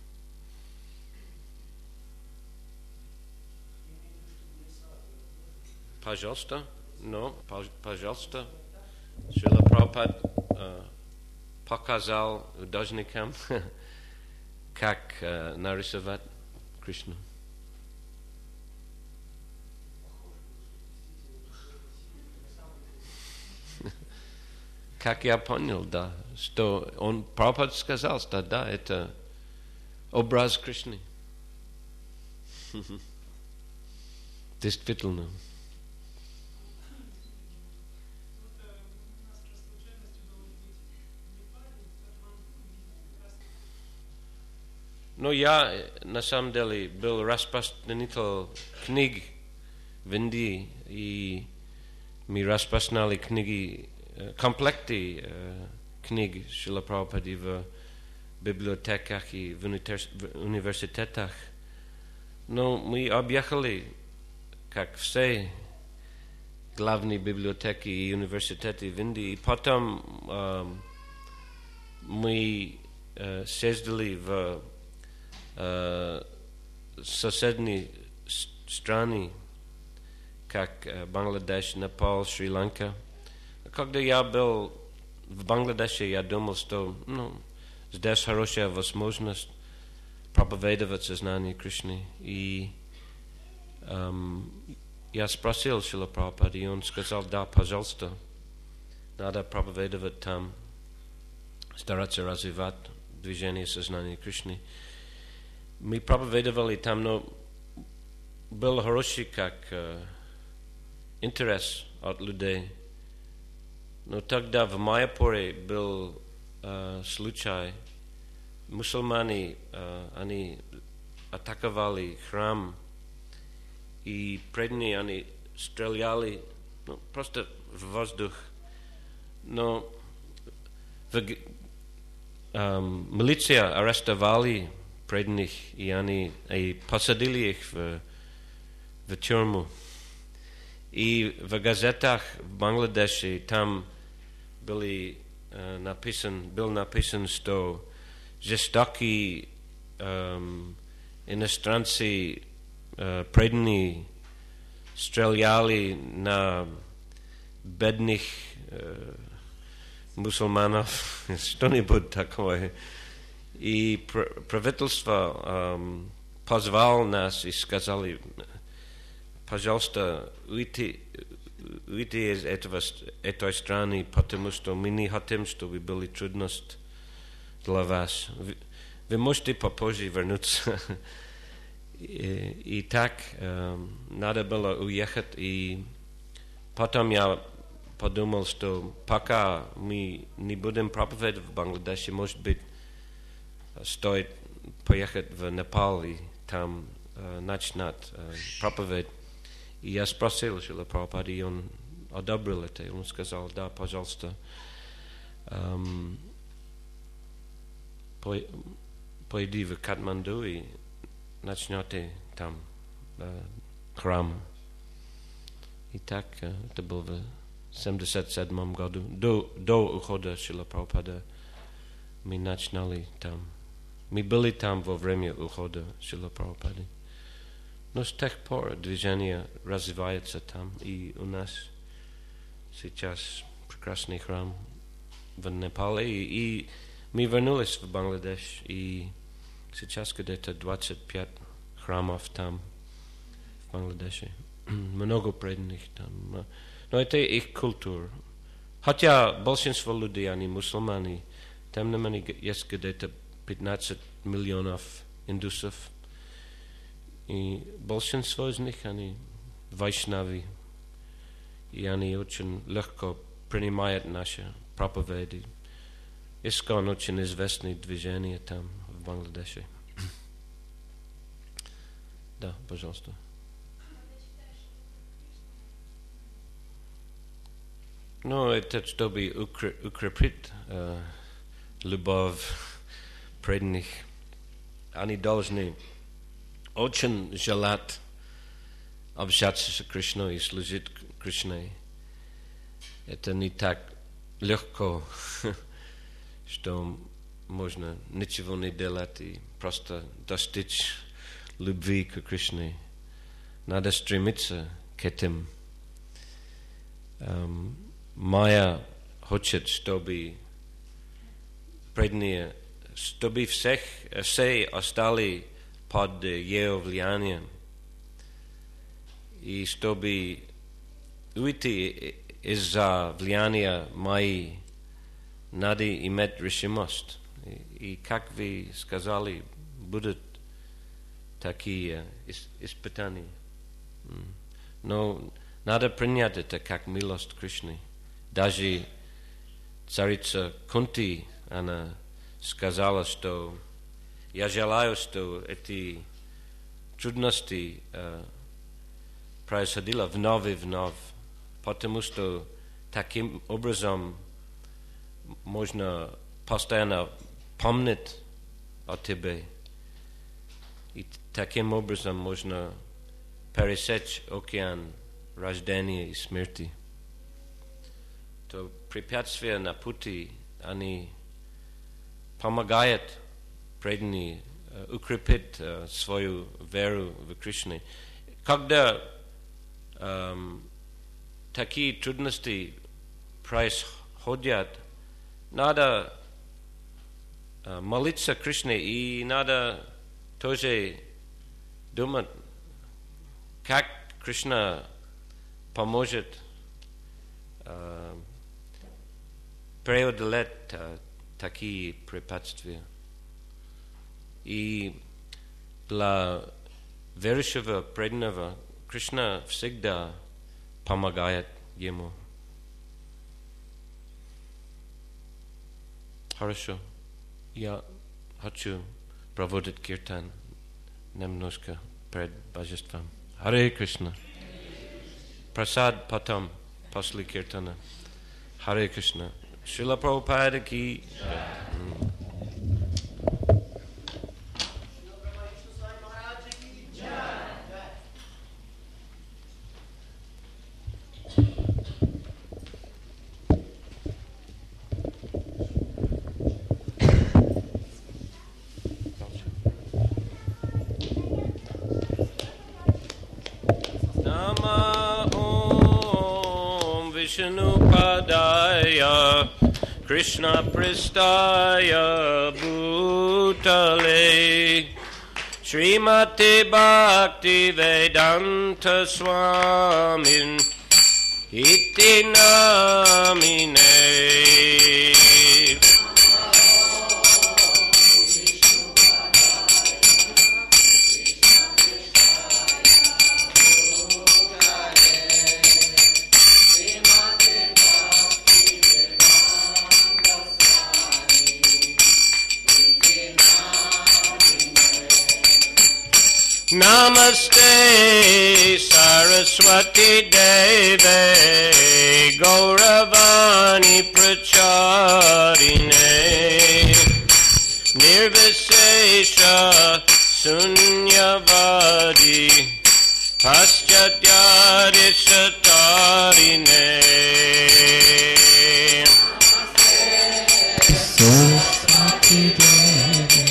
S1: Пожалуйста, пожалуйста. Шрила Прабхупада показал художникам, как нарисовать Кришну. Как я понял, да, что Прабхупада сказал, что да, это образ Кришны. Действительно. Но я, на самом деле, был распространитель книг в Индии, и мы распространяли книги, комплекты книг Шрила Прабхупады в библиотеках и в университетах. Но мы объехали, как все главные библиотеки и университеты в Индии, и потом мы съездили в соседние страны, как Бангладеш, Непал, Шри-Ланка. Когда я был в Бангладеше я думал, что здесь хорошая возможность проповедовать сознание Кришны. И я спросил Шрила Прабхупады, и он сказал, да, пожалуйста, надо проповедовать там, стараться развивать движение сознания Кришны. Мы проповедовали там, но был хороший как интерес от людей. Но тогда в Майяпуре был случай, мусульмане, они атаковали храм, и преданные они стреляли просто в воздух. Но милиция арестовали преданных, и они посадили их в тюрьму. И в газетах в Бангладеше там был написан, что жестокие иностранцы преданные стреляли на бедных мусульманов, что-нибудь такое. И правительство позвало нас и сказали, пожалуйста, уйти из этой страны, потому что мы не хотим, чтобы были трудности для вас. Вы можете попозже вернуться. И так надо было уехать. И потом я подумал, что пока мы не будем проповедовать в Бангладеше, может быть, стоит поехать в Непал и там начинать проповедь. И я спросил Шрила Прабхупады, и он одобрил это. И он сказал, да, пожалуйста, пойди в Катманду и начнете там храм. И так это было в 1977 году. До ухода Шрила Прабхупады мы начинали там. Мы были там во время ухода Шрила Прабхупады. Но с тех пор движение развивается там. И у нас сейчас прекрасный храм в Непале. И мы вернулись в Бангладеш. И сейчас где-то 25 храмов там, в Бангладеше. Много преданных там. Но это их культура. Хотя большинство людей, они мусульмане, тем не менее есть где-то 15 миллионов индусов. И большинство из них, они вайшнави. И они очень легко принимают наши проповеди. Искон очень известное движение там, в Бангладеше. Да, пожалуйста. Ну, это чтобы укрепить любовь преданных. Они должны очень желать общаться с Кришной и служить Кришной. Это не так легко, что можно ничего не делать и просто достичь любви к Кришне. Надо стремиться к этим. Майя хочет, чтобы преданные, чтобы все остались под ее влиянием. И чтобы уйти из-за влияния Майи, надо иметь решимость. И как вы сказали, будут такие испытания. Но надо принять это как милость Кришны. Даже царица Кунти, она сказала, что я желаю, что эти трудности происходили вновь и вновь, потому что таким образом можно постоянно помнить о тебе. И таким образом можно пересечь океан рождения и смерти. То препятствия на пути, они помогают преданным укрепить свою веру в Кришну. Когда такие трудности происходят, надо молиться Кришне, и надо тоже думать, как Кришна поможет преодолеть такие препятствия. И для верующего преданного Кришна всегда помогает ему. Хорошо. Я хочу проводить киртан немножко пред божеством. Харе Кришна. Прасад потом, после киртана. Харе Кришна. Шрила Прабхупада ки. Vishnupadaya Krishna Pristaya Bhutale Srimati Bhakti Vedanta Swamin Iti Namine Namaste Saraswati Deve Gauravani Pracharine Nirvisesha Sunyavadi Paschatyarishatarine Saraswati Deve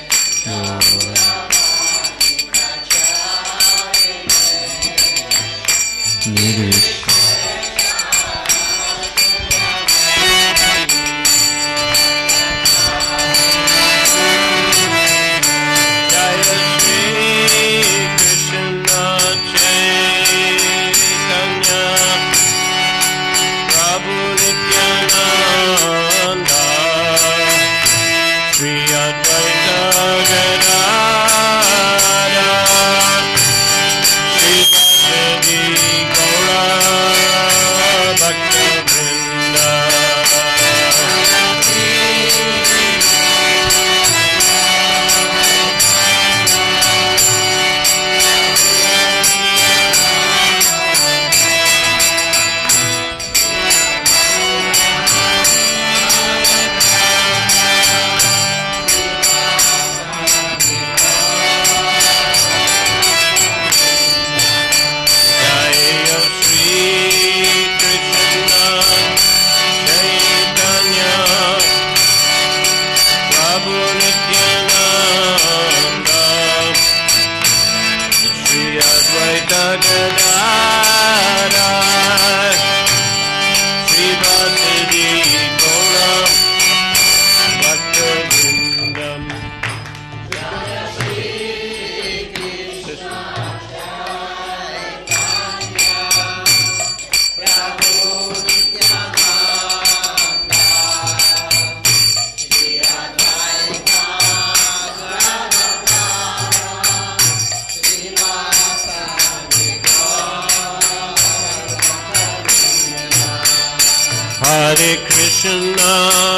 S1: Hare Krishna,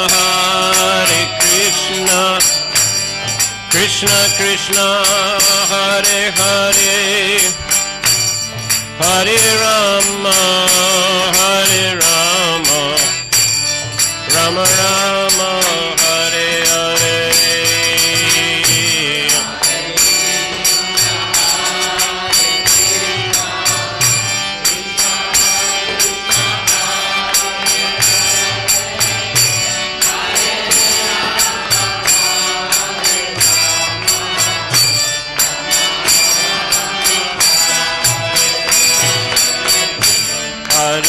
S1: Krishna Krishna, Hare Hare, Hare Rama, Rama Rama, Hare Hare. Hare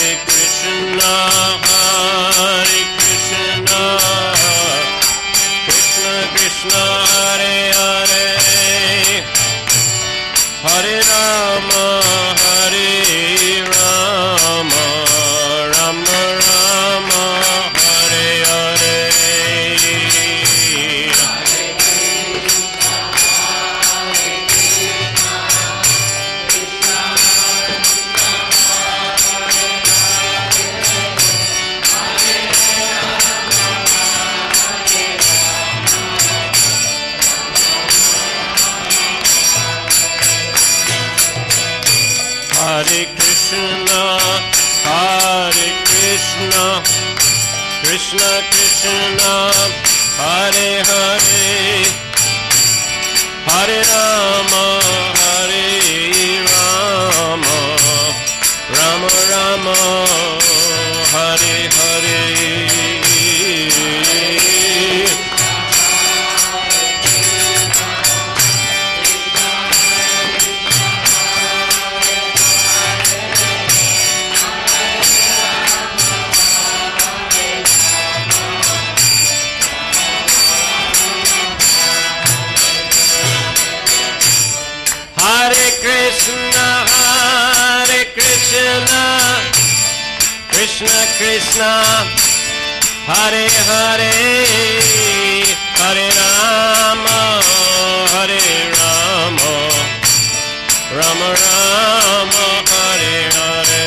S1: Hare Rama, Hare Rama, Rama Rama, Hare Hare. Hare Krishna, Hare Krishna, Krishna Krishna, Hare Hare, Hare Rama, Hare Rama, Rama Rama, Hare Hare. Hare Krishna, Hare Krishna, Krishna Krishna, Hare Hare, Hare Rama, Hare Rama, Rama Rama, Hare Hare.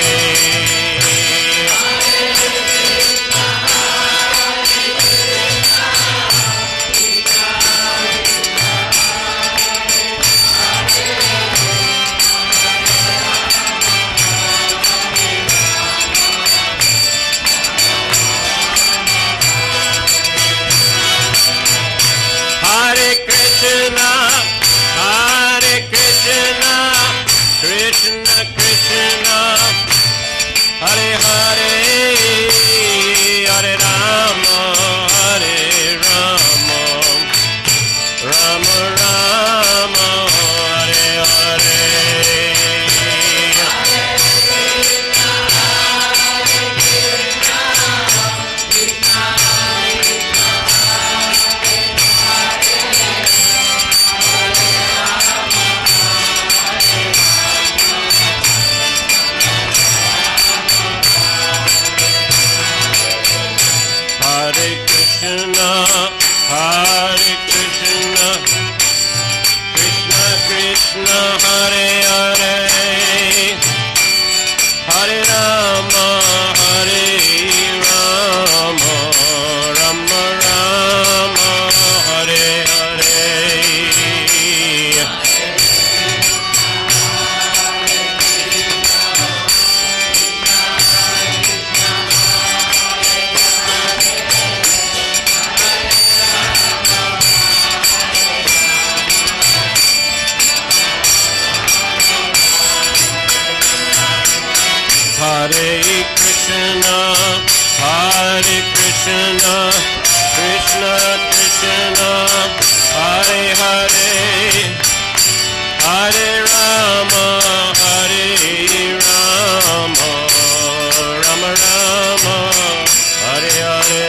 S1: Hare Krishna, Hare Krishna, Krishna Krishna, Hare Hare, Hare Rama, Hare Rama, Rama Rama, Hare Hare. Hare Krishna, Hare Krishna, Krishna Krishna, Hare Hare, Hare Rama, Hare Rama, Rama Rama, Hare Hare. Hare Krishna, Hare Krishna, Krishna Krishna, Hare Hare, Hare Rama, Hare Rama, Rama Rama, Hare Hare.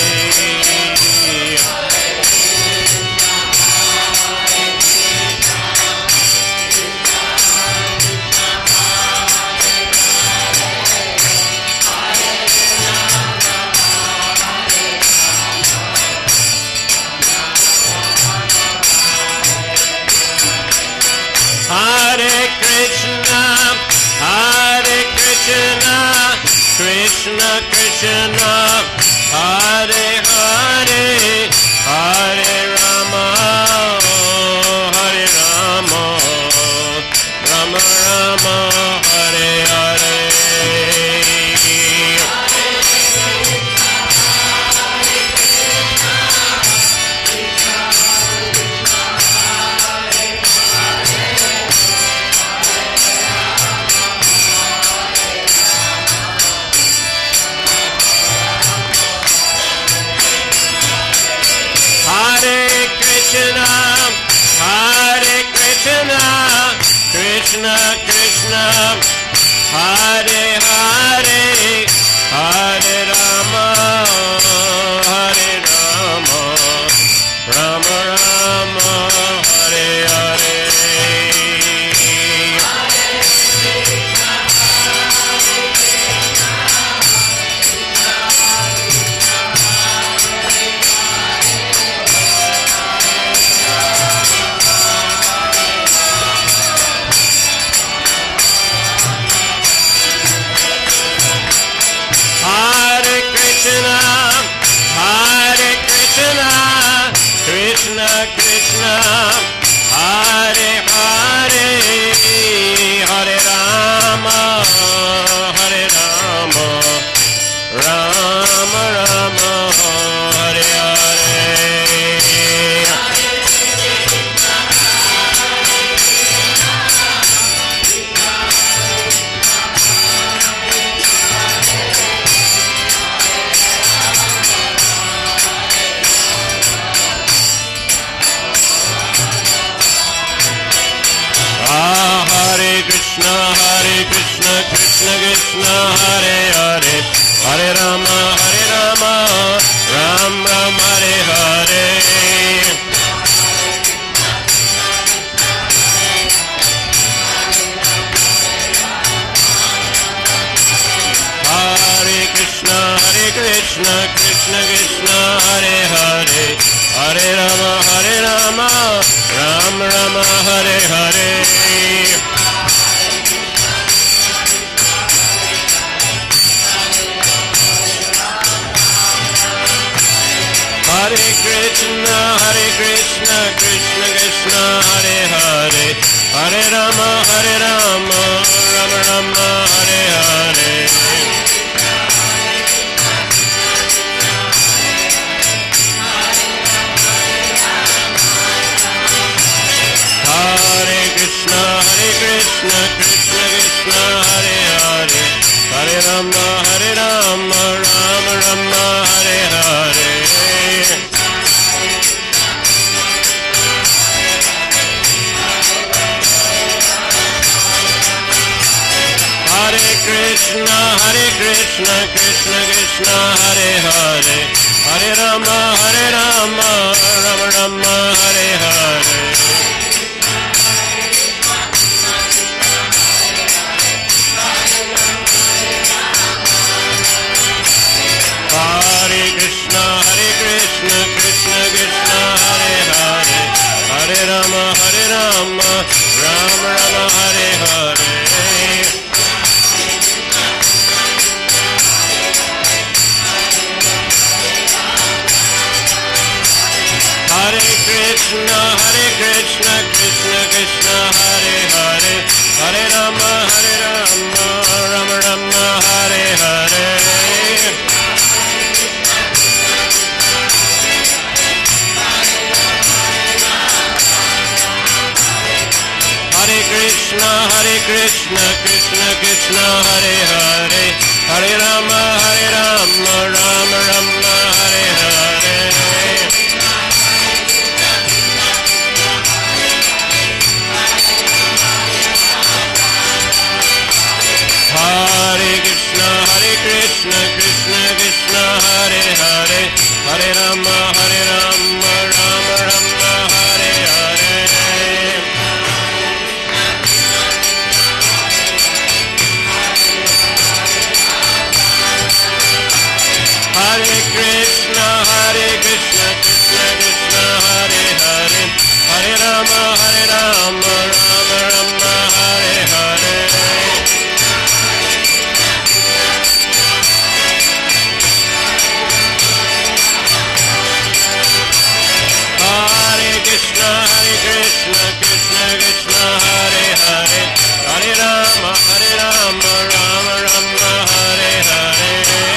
S1: Hare Krishna, Hare Krishna, Krishna Krishna, Hare Hare, Hare Rama, Hare Rama, Rama Rama, Hare Hare. Hare Krishna, Hare Krishna, Krishna Krishna, Hare Hare, Hare Rama, Hare Rama, Rama Rama, Hare Hare. Krishna, Hare Hare, Hare Rama, Hare Rama, Rama Rama, Hare Hare. Hare Krishna, Krishna Krishna, Hare Hare, Hare Rama, Ram Ram, Hare Hare. Hare Krishna, Krishna Krishna, Hare Hare, Hare Rama, Ram Ram, Hare Hare. Hare Krishna, Krishna Krishna, Hare Hare, Hare Rama, Rama Rama, Hare Hare. Hare Krishna, Krishna Krishna, Hare Hare, Hare Rama, Rama Rama, Hare Hare. Hare Krishna, Krishna Krishna, Hare Hare, Hare Rama, Rama Rama, Hare Hare. Hare Krishna, Krishna Krishna, Hare Hare, Hare Rama, Rama Rama, Hare Hare. Hare Krishna, Krishna Krishna, Hare Hare, Hare Rama, Rama Rama, Hare Hare. Hare Krishna, Krishna Krishna, Hare Hare, Hare Rama, Rama Rama, Hare Hare. Hare Krishna, Krishna Krishna, Hare Hare, Hare Rama, Rama Rama, Hare Hare. Hare Krishna, Krishna Krishna, Hare Hare, Hare Rama, Rama Rama, Hare Hare. Hare Krishna, Krishna Krishna, Hare Hare, Hare Rama, Rama Rama, Hare Hare.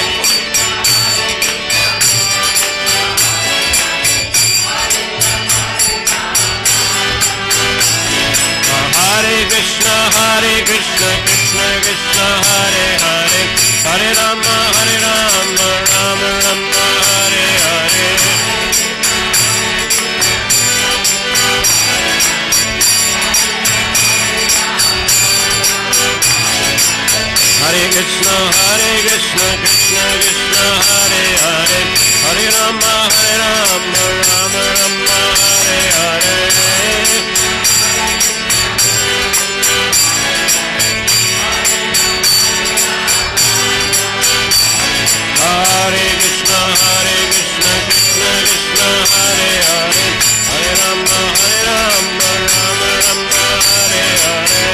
S1: Hare Krishna, Krishna Krishna, Hare Hare, Hare Rama, Rama Rama, Hare Hare. Hare Krishna, Krishna Krishna, Hare Hare, Hare Rama, Rama Rama, Hare Hare. Hare Krishna, Krishna Krishna, Hare Hare, Hare Rama, Rama Rama, Hare Hare.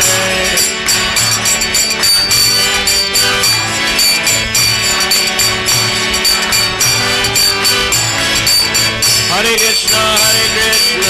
S1: Hare Krishna,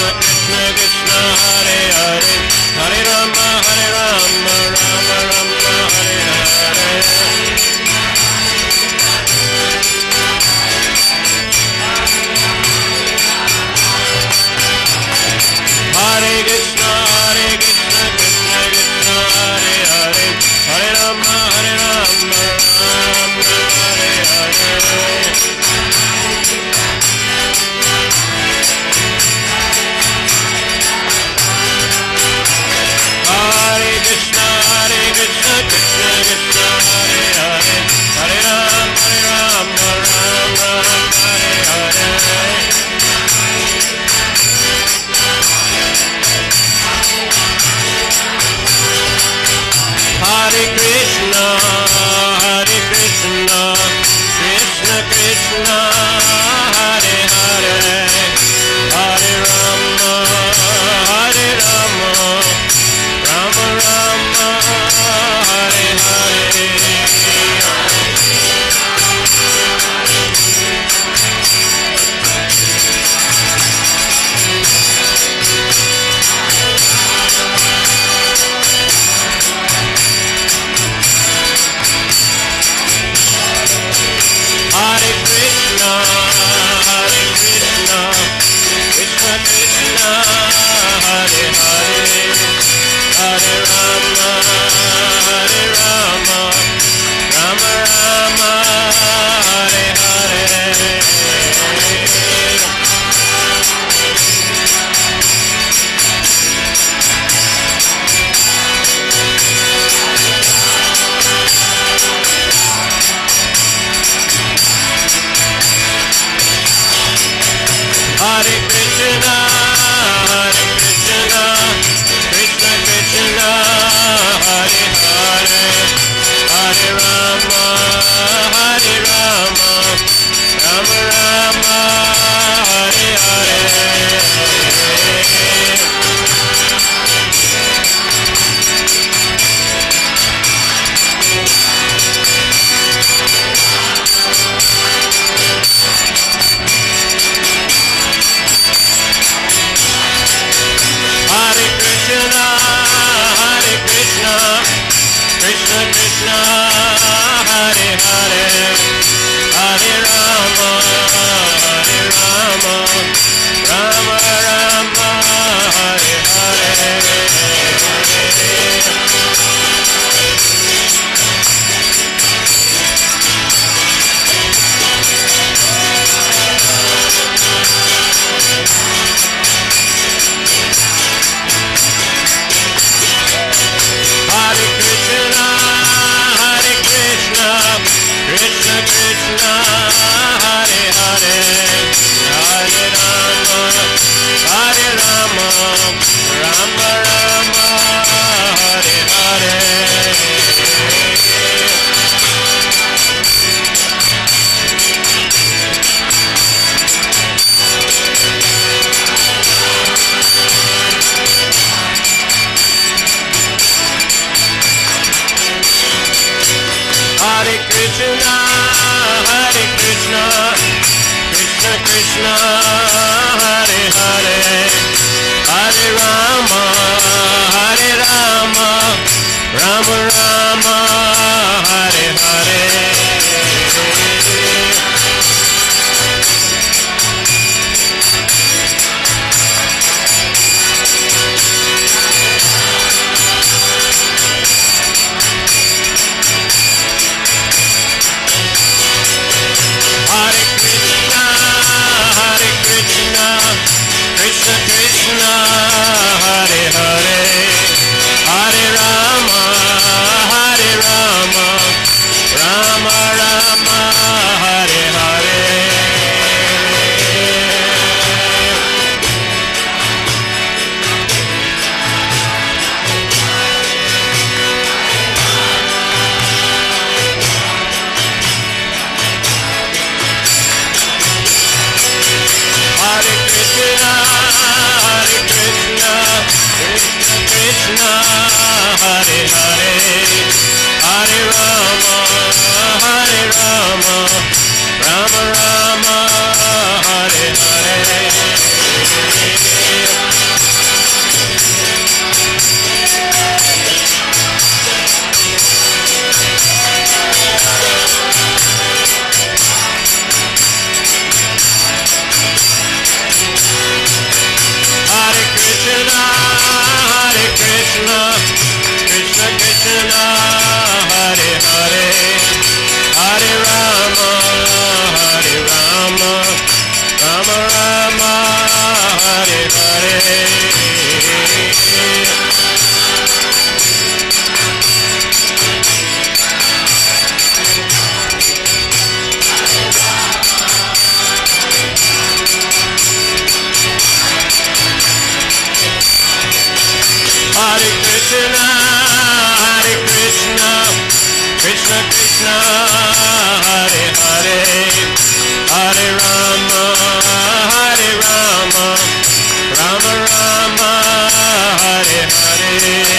S1: Krishna, Hare Krishna, Krishna Krishna, Hare Hare, Hare Rama, Hare Rama, Rama Rama, Hare Hare.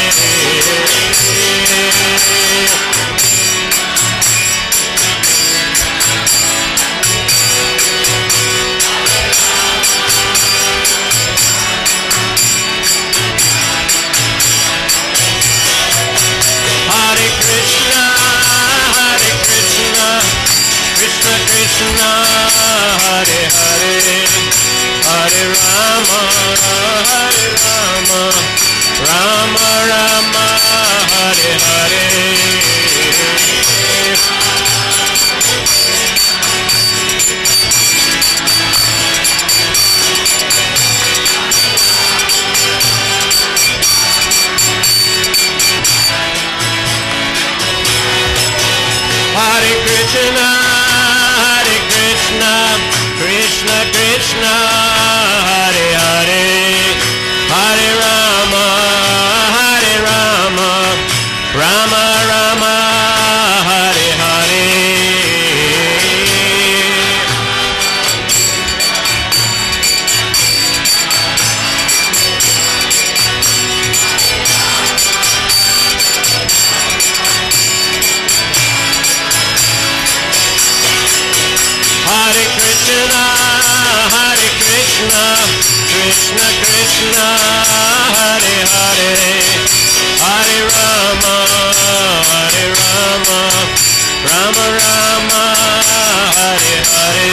S1: Hare Krishna, Krishna Krishna, Hare Hare, Hare Rama, Rama Rama, Hare Hare. Hare Krishna, Krishna Krishna, Hare Hare, Hare Rama, Rama Rama, Hare Hare. Hare Krishna, Krishna Krishna, Hare Hare, Hare Rama, Rama Rama, Hare Hare.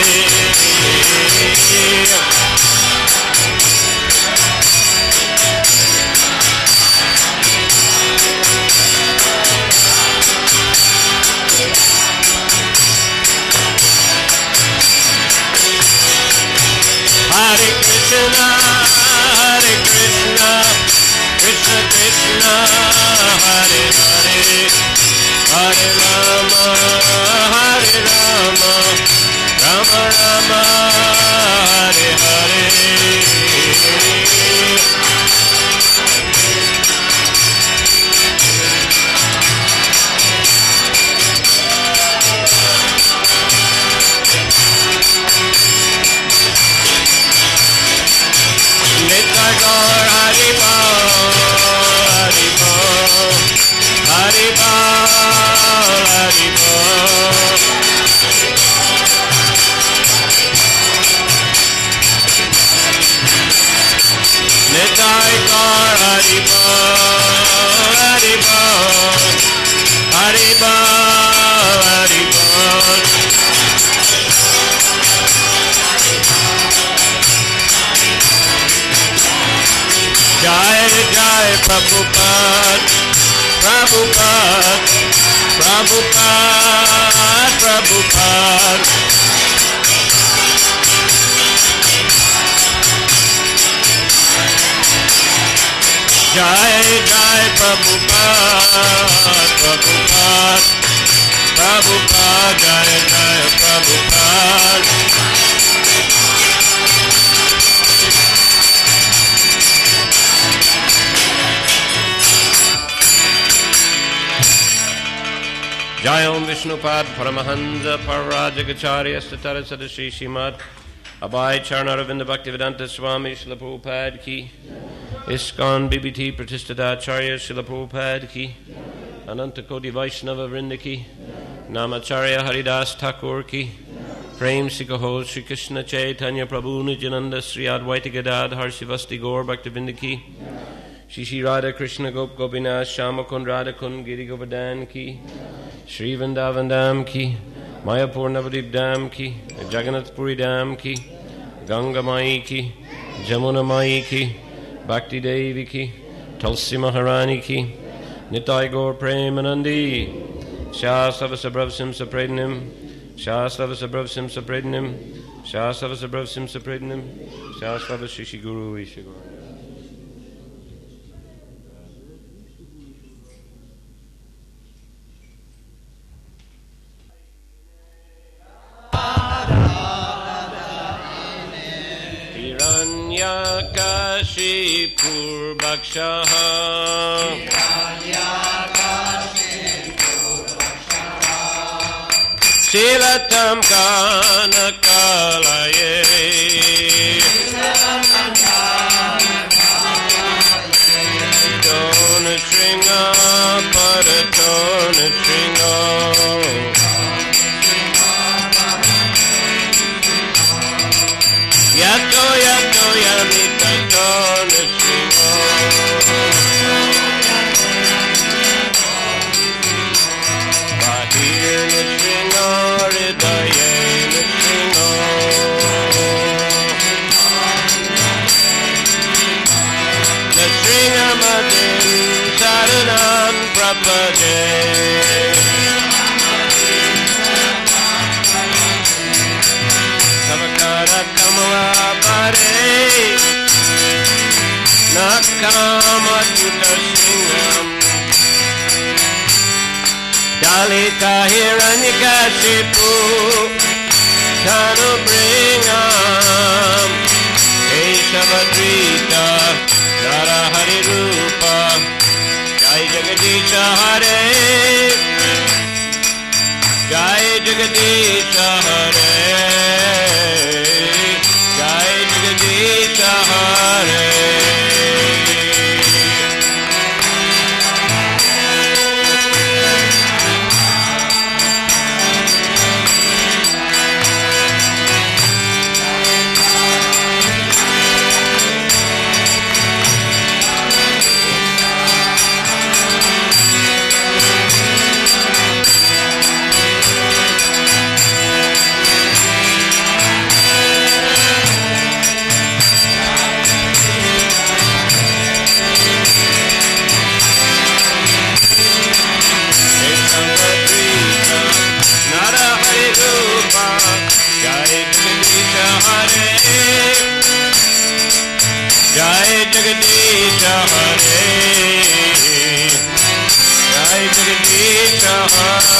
S1: Hare Krishna, Krishna Krishna, Hare Hare, Hare Rama, Rama Rama, Hare Hare. Nitai Gaur Hari Bol, Hari Bol, Hari Bol, Hari Bol. Nitai Gaur Hari Bol, Hari Bol, Hari Bol, Hari Bol. Jai Jai Prabhupada, Prabhupada, Prabhupada, Prabhupada. Jai Jai Prabhupada, Prabhupada, Prabhupada, Jai Jai Prabhupada. Jayam Vishnupad Paramahansa Parvrajagacharya Statara Sadashi Shrimad Abhay Charnaravinda Bhaktivedanta Swami Srila Prabhupada Ki ISKCON BBT Pratistadacharya Srila Prabhupada Ki Ananta Koti Vaishnava Vrinda Ki Namacharya Haridas Thakur Ki Prem Sikaho Sri Krishna Chaitanya Prabhu Nijananda Sri Advaita Gadadhar Shivasti Gaur Bhaktivinda Ki Shri Shri Radha Krishna Gop Gopinath Shama Kund Radha Kund Giri Govardhan Ki Shri Vrindavan Dham Ki Mayapur Navadip Dham Ki Jagannath Puri Dham Ki Ganga Mai Ki Jamuna Mai Ki Bhakti Devi Ki Tulsi Maharani Ki Nitai Gaur Premanandi Shastava Sabravasim Saprednim Shastava Sabravasim Saprednim Shastava Sabravasim Saprednim Shastava Shishi Guru Ishiguru. Hiranyakashipur Bhakshaha Silatam Kanakalaye Dona Tringa Paratona Tringa Yato Yato Yamita Dona Tringa Bahir Tringa Ridaye Tringa Tringa Madin Saranan Prapade Savakara Kamala Pare Nakama Tutasingam Dalita Hiranyakashipu Tanu Bringam Keshavadrita Narahari Rupa Jai Jagadisha Hare Jai Jagadisha Hare Jai Jagadisha Hare Jai Jagadisha Hare Jai Jagadisha Hare